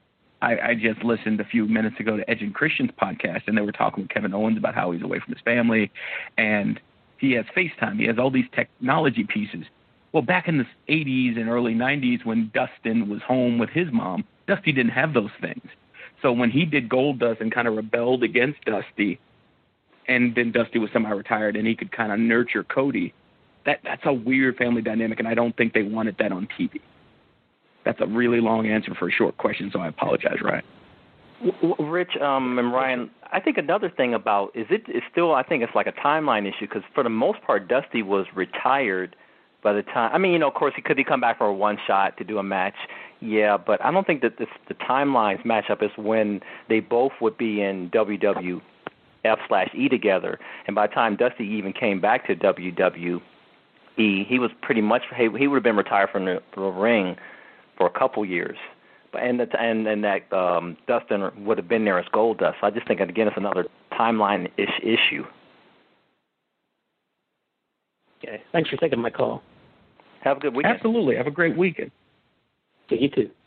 I just listened a few minutes ago to Edge and Christian's podcast, and they were talking with Kevin Owens about how he's away from his family, and he has FaceTime. He has all these technology pieces. Well, back in the 80s and early 90s when Dustin was home with his mom, Dusty didn't have those things. So when he did Goldust and kind of rebelled against Dusty, and then Dusty was semi-retired and he could kind of nurture Cody, that's a weird family dynamic, and I don't think they wanted that on TV. That's a really long answer for a short question, so I apologize, Ryan.
Rich and Ryan, I think another thing about it's still, I think it's like a timeline issue, because for the most part, Dusty was retired by the time, I mean, you know, of course, could he come back for a one shot to do a match? Yeah, but I don't think that the timelines match up as when they both would be in WWF/E together. And by the time Dusty even came back to WWE, he was pretty much, he would have been retired from the ring for a couple years. And that Dustin would have been there as Goldust. So I just think, again, it's another timeline-ish issue.
Okay, thanks for taking my call.
Have a good weekend.
Absolutely. Have a great weekend.
Yeah, you too.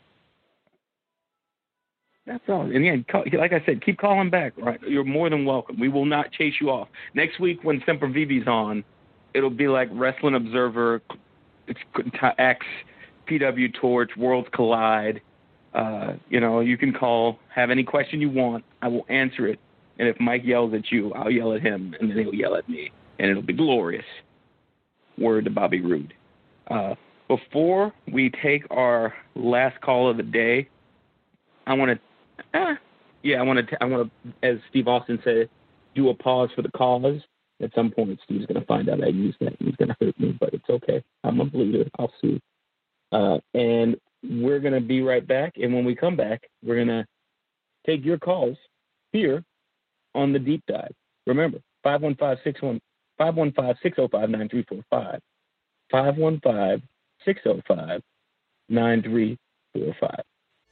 That's all. And again, like I said, keep calling back. Right? You're more than welcome. We will not chase you off. Next week when Semper Vivi's on, it'll be like Wrestling Observer, X, PW Torch, Worlds Collide. You know, you can call, have any question you want. I will answer it. And if Mike yells at you, I'll yell at him, and then he'll yell at me. And it'll be glorious. Word to Bobby Roode. Before we take our last call of the day, I want to, as Steve Austin said, do a pause for the cause. At some point, Steve's going to find out I used that, and he's going to hurt me, but it's okay. I'm a bleeder. I'll sue. And we're going to be right back. And when we come back, we're going to take your calls here on the Deep Dive. Remember, 515-605-9345. 515-605-9345.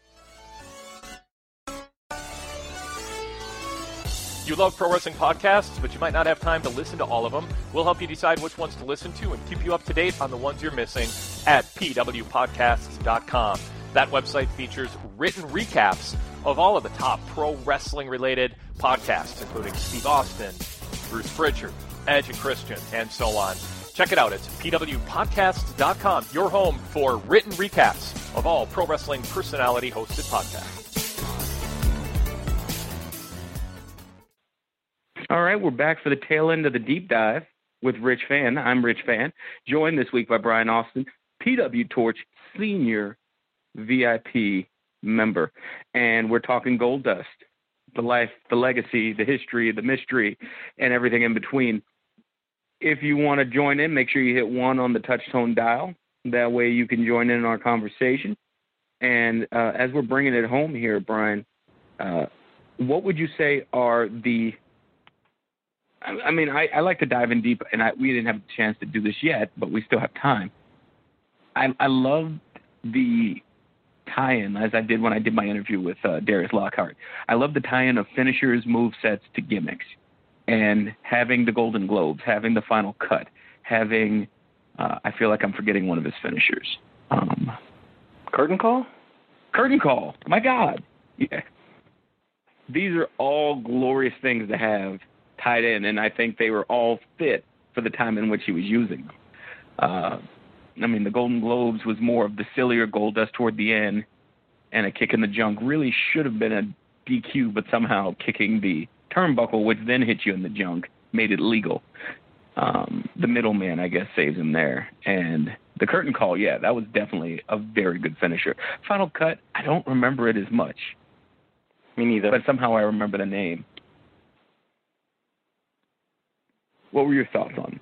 You love pro wrestling podcasts, but you might not have time to listen to all of them. We'll help you decide which ones to listen to and keep you up to date on the ones you're missing at pwpodcasts.com. That website features written recaps of all of the top pro wrestling-related podcasts, including Steve Austin, Bruce Pritchard, Edge and Christian, and so on. Check it out. It's pwpodcasts.com, your home for written recaps of all pro wrestling personality-hosted podcasts.
All right, we're back for the tail end of the Deep Dive with Rich Fann. I'm Rich Fann, joined this week by Brian Austin, PW Torch Senior VIP member. And we're talking Goldust, the life, the legacy, the history, the mystery, and everything in between. If you want to join in, make sure you hit 1 on the touch-tone dial. That way you can join in our conversation. And as we're bringing it home here, Brian, what would you say are the... I mean, I like to dive in deep, and we didn't have a chance to do this yet, but we still have time. I love the tie-in, as I did when I did my interview with Darius Lockhart. I love the tie-in of finishers, movesets to gimmicks, and having the Golden Globes, having the Final Cut, having, I feel like I'm forgetting one of his finishers.
Curtain Call?
Curtain Call. My God. Yeah. These are all glorious things to have tied in, and I think they were all fit for the time in which he was using them. I mean, the Golden Globes was more of the sillier Goldust toward the end, and a kick in the junk really should have been a DQ, but somehow kicking the turnbuckle, which then hit you in the junk, made it legal. The middleman, I guess, saves him there. And the Curtain Call, yeah, that was definitely a very good finisher. Final Cut, I don't remember it as much.
Me neither.
But somehow I remember the name. What were your thoughts on?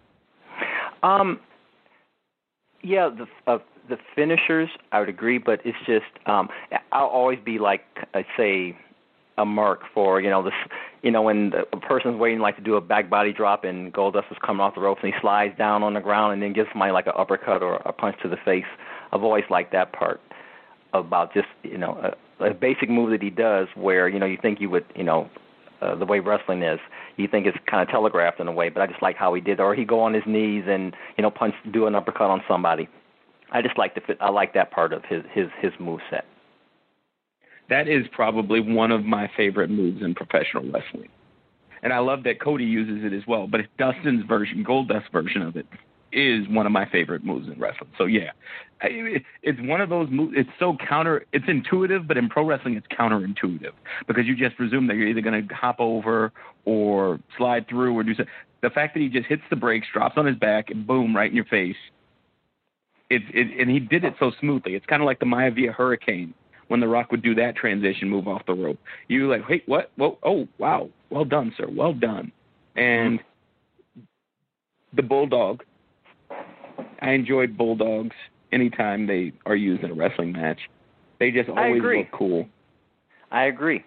Yeah, the finishers, I would agree, but it's just I'll always be like, I'd say, a mark for this. When a person's waiting like to do a back body drop and Goldust is coming off the ropes and he slides down on the ground and then gives somebody like an uppercut or a punch to the face. I've always liked that part about just a basic move that he does where you think you would the way wrestling is. You think it's kind of telegraphed in a way, but I just like how he did. Or he'd go on his knees and do an uppercut on somebody. I just like I like that part of his moveset.
That is probably one of my favorite moves in professional wrestling, and I love that Cody uses it as well. But Dustin's version, Goldust's version of it, is one of my favorite moves in wrestling. So yeah, it's one of those moves. It's so it's intuitive, but in pro wrestling, it's counterintuitive because you just presume that you're either going to hop over or slide through or do something. The fact that he just hits the brakes, drops on his back, and boom, right in your face. And he did it so smoothly. It's kind of like the Maivia Hurricane when The Rock would do that transition move off the rope. You like, wait, what? Whoa, oh, wow. Well done, sir. Well done. And the Bulldog, I enjoyed Bulldogs anytime they are used in a wrestling match. They just always look cool.
I agree.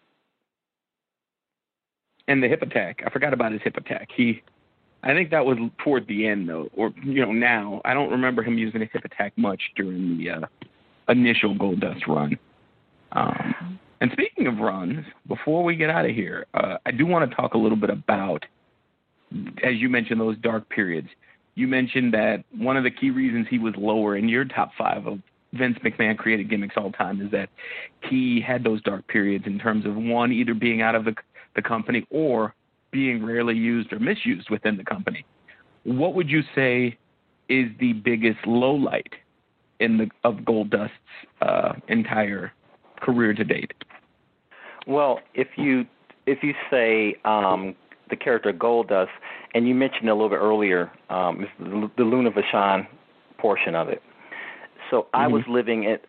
And the hip attack. I forgot about his hip attack. I think that was toward the end, though, or, now. I don't remember him using a hip attack much during the initial Goldust run. And speaking of runs, before we get out of here, I do want to talk a little bit about, as you mentioned, those dark periods. You mentioned that one of the key reasons he was lower in your top 5 of Vince McMahon created gimmicks all time is that he had those dark periods in terms of, one, either being out of the company or being rarely used or misused within the company. What would you say is the biggest lowlight of Goldust's entire career to date?
Well, if you say the character Goldust, and you mentioned a little bit earlier the Luna Vachon portion of it. So I was living in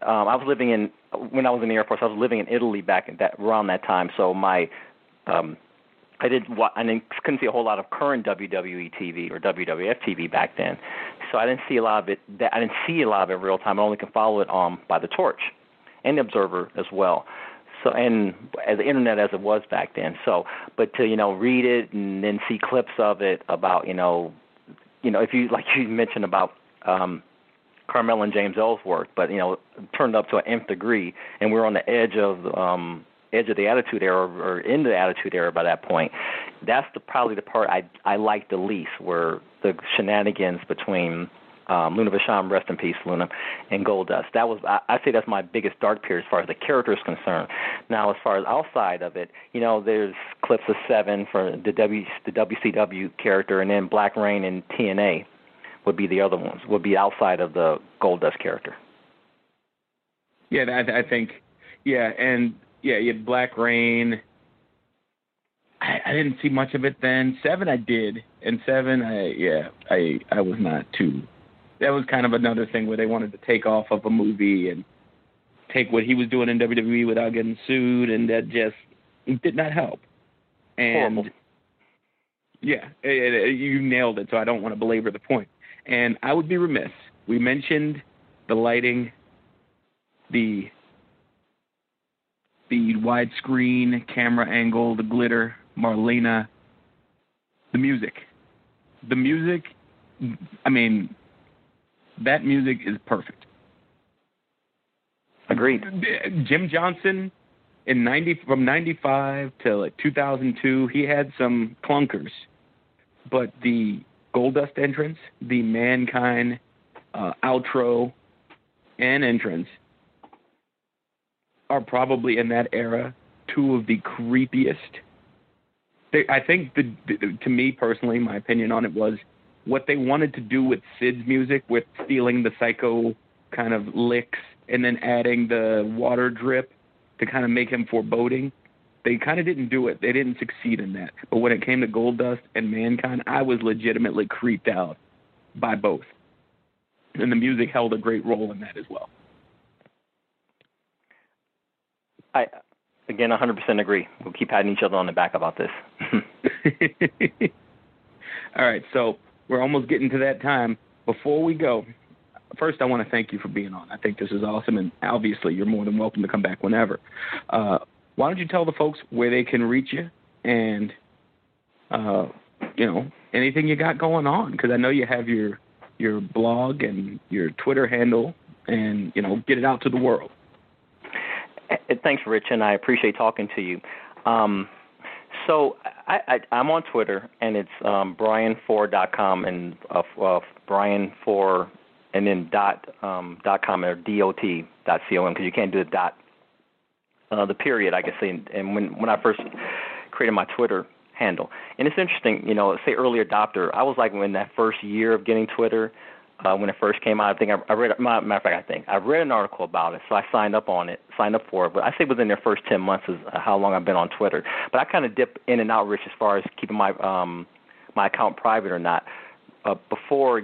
when I was in the Air Force. I was living in Italy back around that time. So my I couldn't see a whole lot of current WWE TV or WWF TV back then, so I didn't see a lot of it. I didn't see a lot of it in real time. I only can follow it by the Torch and the Observer as well. So, and as the internet as it was back then. So, but to read it and then see clips of it about if you like you mentioned about Carmella and James Ellsworth, but turned up to an nth degree, and we're on the edge of the Attitude Era or in the Attitude Era by that point. That's probably the part I like the least, where the shenanigans between Luna Vachon, rest in peace, Luna, and Goldust. That was I say that's my biggest dark period as far as the character is concerned. Now, as far as outside of it, there's clips of Seven for the WCW character, and then Black Reign and TNA would be the other ones, would be outside of the Goldust character.
Yeah, I think, yeah, and yeah, you had Black Reign. I didn't see much of it then. Seven I did, and Seven, I was not too. That was kind of another thing where they wanted to take off of a movie and take what he was doing in WWE without getting sued, and that just did not help. And
horrible.
Yeah, you nailed it, so I don't want to belabor the point. And I would be remiss. We mentioned the lighting, the widescreen camera angle, the glitter, Marlena, the music. The music, I mean, that music is perfect.
Agreed.
Jim Johnson, from 95 to like 2002, he had some clunkers, but the Goldust entrance, the Mankind outro and entrance are probably in that era two of the creepiest. I think, to me personally, my opinion on it was what they wanted to do with Sid's music, with stealing the Psycho kind of licks and then adding the water drip to kind of make him foreboding. They kind of didn't do it. They didn't succeed in that. But when it came to Goldust and Mankind, I was legitimately creeped out by both. And the music held a great role in that as well.
I, again, 100% agree. We'll keep patting each other on the back about this.
All right, so we're almost getting to that time. Before we go, first I want to thank you for being on. I think this is awesome, and obviously you're more than welcome to come back whenever. Why don't you tell the folks where they can reach you and, anything you got going on? Because I know you have your blog and your Twitter handle and, get it out to the world.
Thanks, Rich, and I appreciate talking to you. So I'm on Twitter, and it's brian4.com and brian4 and then .com or .com, because you can't do the dot. The period, I guess, and when I first created my Twitter handle. And it's interesting, say early adopter, I was like in that first year of getting Twitter, when it first came out. I think I read, I read an article about it, so I signed up for it, but I say within their first 10 months is how long I've been on Twitter. But I kind of dip in and out, Rich, as far as keeping my account private or not. Before,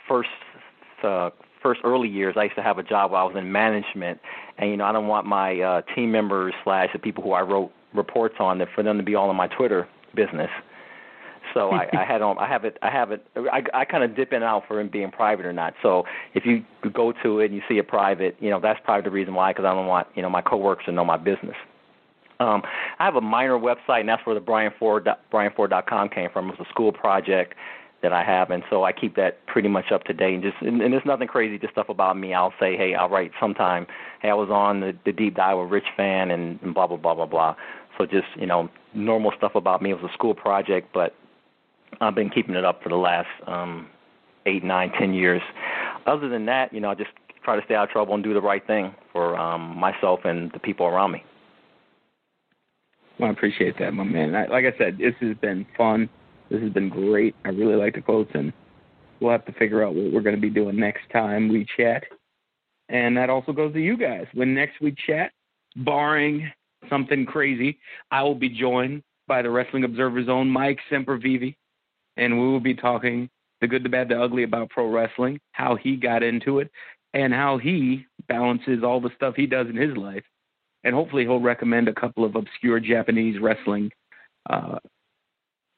first early years, I used to have a job where I was in management, and I don't want my team members / the people who I wrote reports on for them to be all in my Twitter business. So I have it. I kind of dip in and out for it being private or not. So if you go to it and you see it private, that's probably the reason why, because I don't want my coworkers to know my business. I have a minor website, and that's where the brian4.com came from. It was a school project that I have, and so I keep that pretty much up to date. And there's nothing crazy, just stuff about me. I'll say, hey, I'll write sometime, hey, I was on the Deep Dive with Rich Fan and blah, blah, blah, blah, blah. So just, normal stuff about me. It was a school project, but I've been keeping it up for the last 8, 9, 10 years. Other than that, I just try to stay out of trouble and do the right thing for myself and the people around me.
Well, I appreciate that, my man. Like I said, this has been fun. This has been great. I really like the quotes, and we'll have to figure out what we're going to be doing next time we chat. And that also goes to you guys. When next we chat, barring something crazy, I will be joined by the Wrestling Observer's own Mike Sempervive, and we will be talking the good, the bad, the ugly about pro wrestling, how he got into it, and how he balances all the stuff he does in his life. And hopefully he'll recommend a couple of obscure Japanese wrestling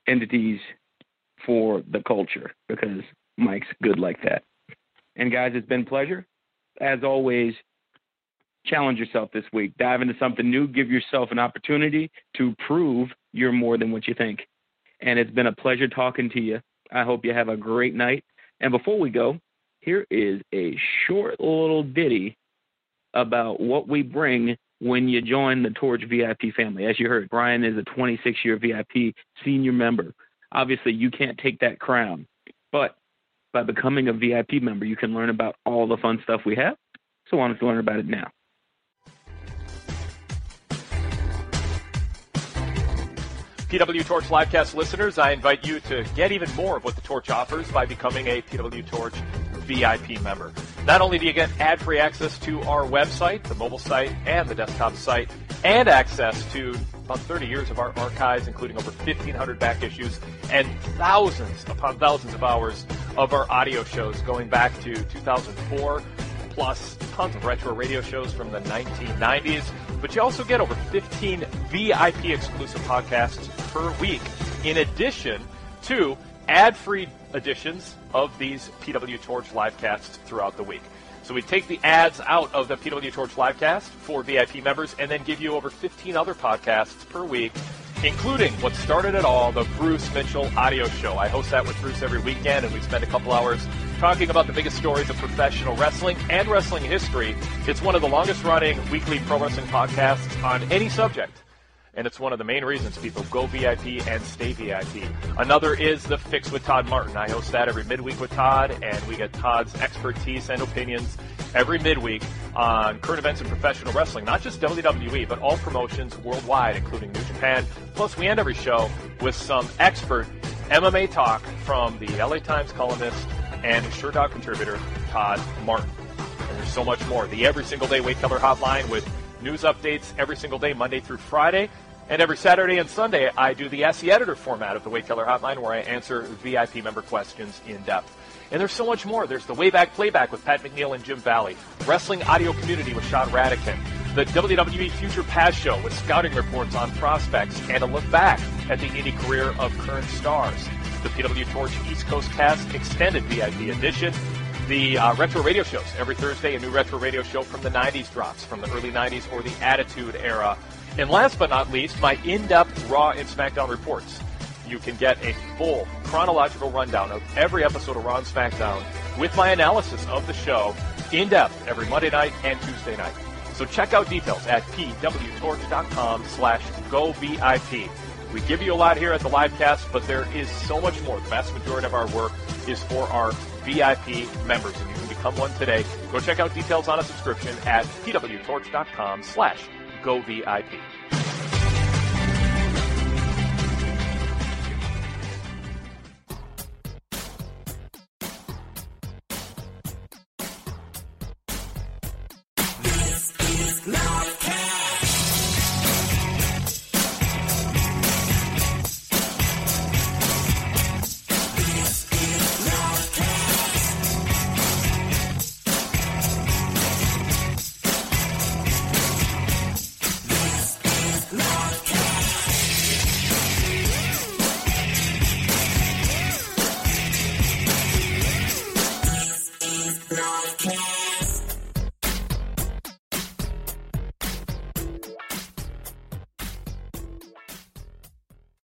entities for the culture, because Mike's good like that. And guys, it's been a pleasure. As always, challenge yourself this week. Dive into something new. Give yourself an opportunity to prove you're more than what you think. And it's been a pleasure talking to you. I hope you have a great night. And before we go, here is a short little ditty about what we bring when you join the Torch VIP family. As you heard, Brian is a 26-year VIP senior member. Obviously, you can't take that crown, but by becoming a VIP member, you can learn about all the fun stuff we have. So why don't you learn about it now?
PW Torch Livecast listeners, I invite you to get even more of what the Torch offers by becoming a PW Torch VIP member. Not only do you get ad-free access to our website, the mobile site, and the desktop site, and access to about 30 years of our archives, including over 1,500 back issues and thousands upon thousands of hours of our audio shows going back to 2004, plus tons of retro radio shows from the 1990s. But you also get over 15 VIP exclusive podcasts per week, in addition to ad-free editions of these PW Torch Livecasts throughout the week. So we take the ads out of the PW Torch Livecast for VIP members and then give you over 15 other podcasts per week, including what started it all, the Bruce Mitchell Audio Show. I host that with Bruce every weekend, and we spend a couple hours talking about the biggest stories of professional wrestling and wrestling history. It's one of the longest-running weekly pro wrestling podcasts on any subject, and it's one of the main reasons people go VIP and stay VIP. Another is The Fix with Todd Martin. I host that every midweek with Todd, and we get Todd's expertise and opinions every midweek on current events in professional wrestling, not just WWE, but all promotions worldwide, including New Japan. Plus, we end every show with some expert MMA talk from the LA Times columnist and SureDog contributor, Todd Martin. And there's so much more. The Every Single Day Weight Killer Hotline with news updates every single day, Monday through Friday. And every Saturday and Sunday, I do the Ask the Editor format of the Weight Killer Hotline, where I answer VIP member questions in depth. And there's so much more. There's the Wayback Playback with Pat McNeil and Jim Valley, Wrestling Audio Community with Sean Radican, the WWE Future Past Show with scouting reports on prospects and a look back at the indie career of current stars, the PW Torch East Coast Cast Extended VIP Edition, the retro radio shows. Every Thursday, a new retro radio show from the 90s drops, from the early 90s or the Attitude Era. And last but not least, my in-depth Raw and SmackDown reports. You can get a full chronological rundown of every episode of Raw and SmackDown with my analysis of the show in depth every Monday night and Tuesday night. So check out details at pwtorch.com/govip. We give you a lot here at the Livecast, but there is so much more. The vast majority of our work is for our VIP members, and you can become one today. Go check out details on a subscription at pwtorch.com/govip.
Now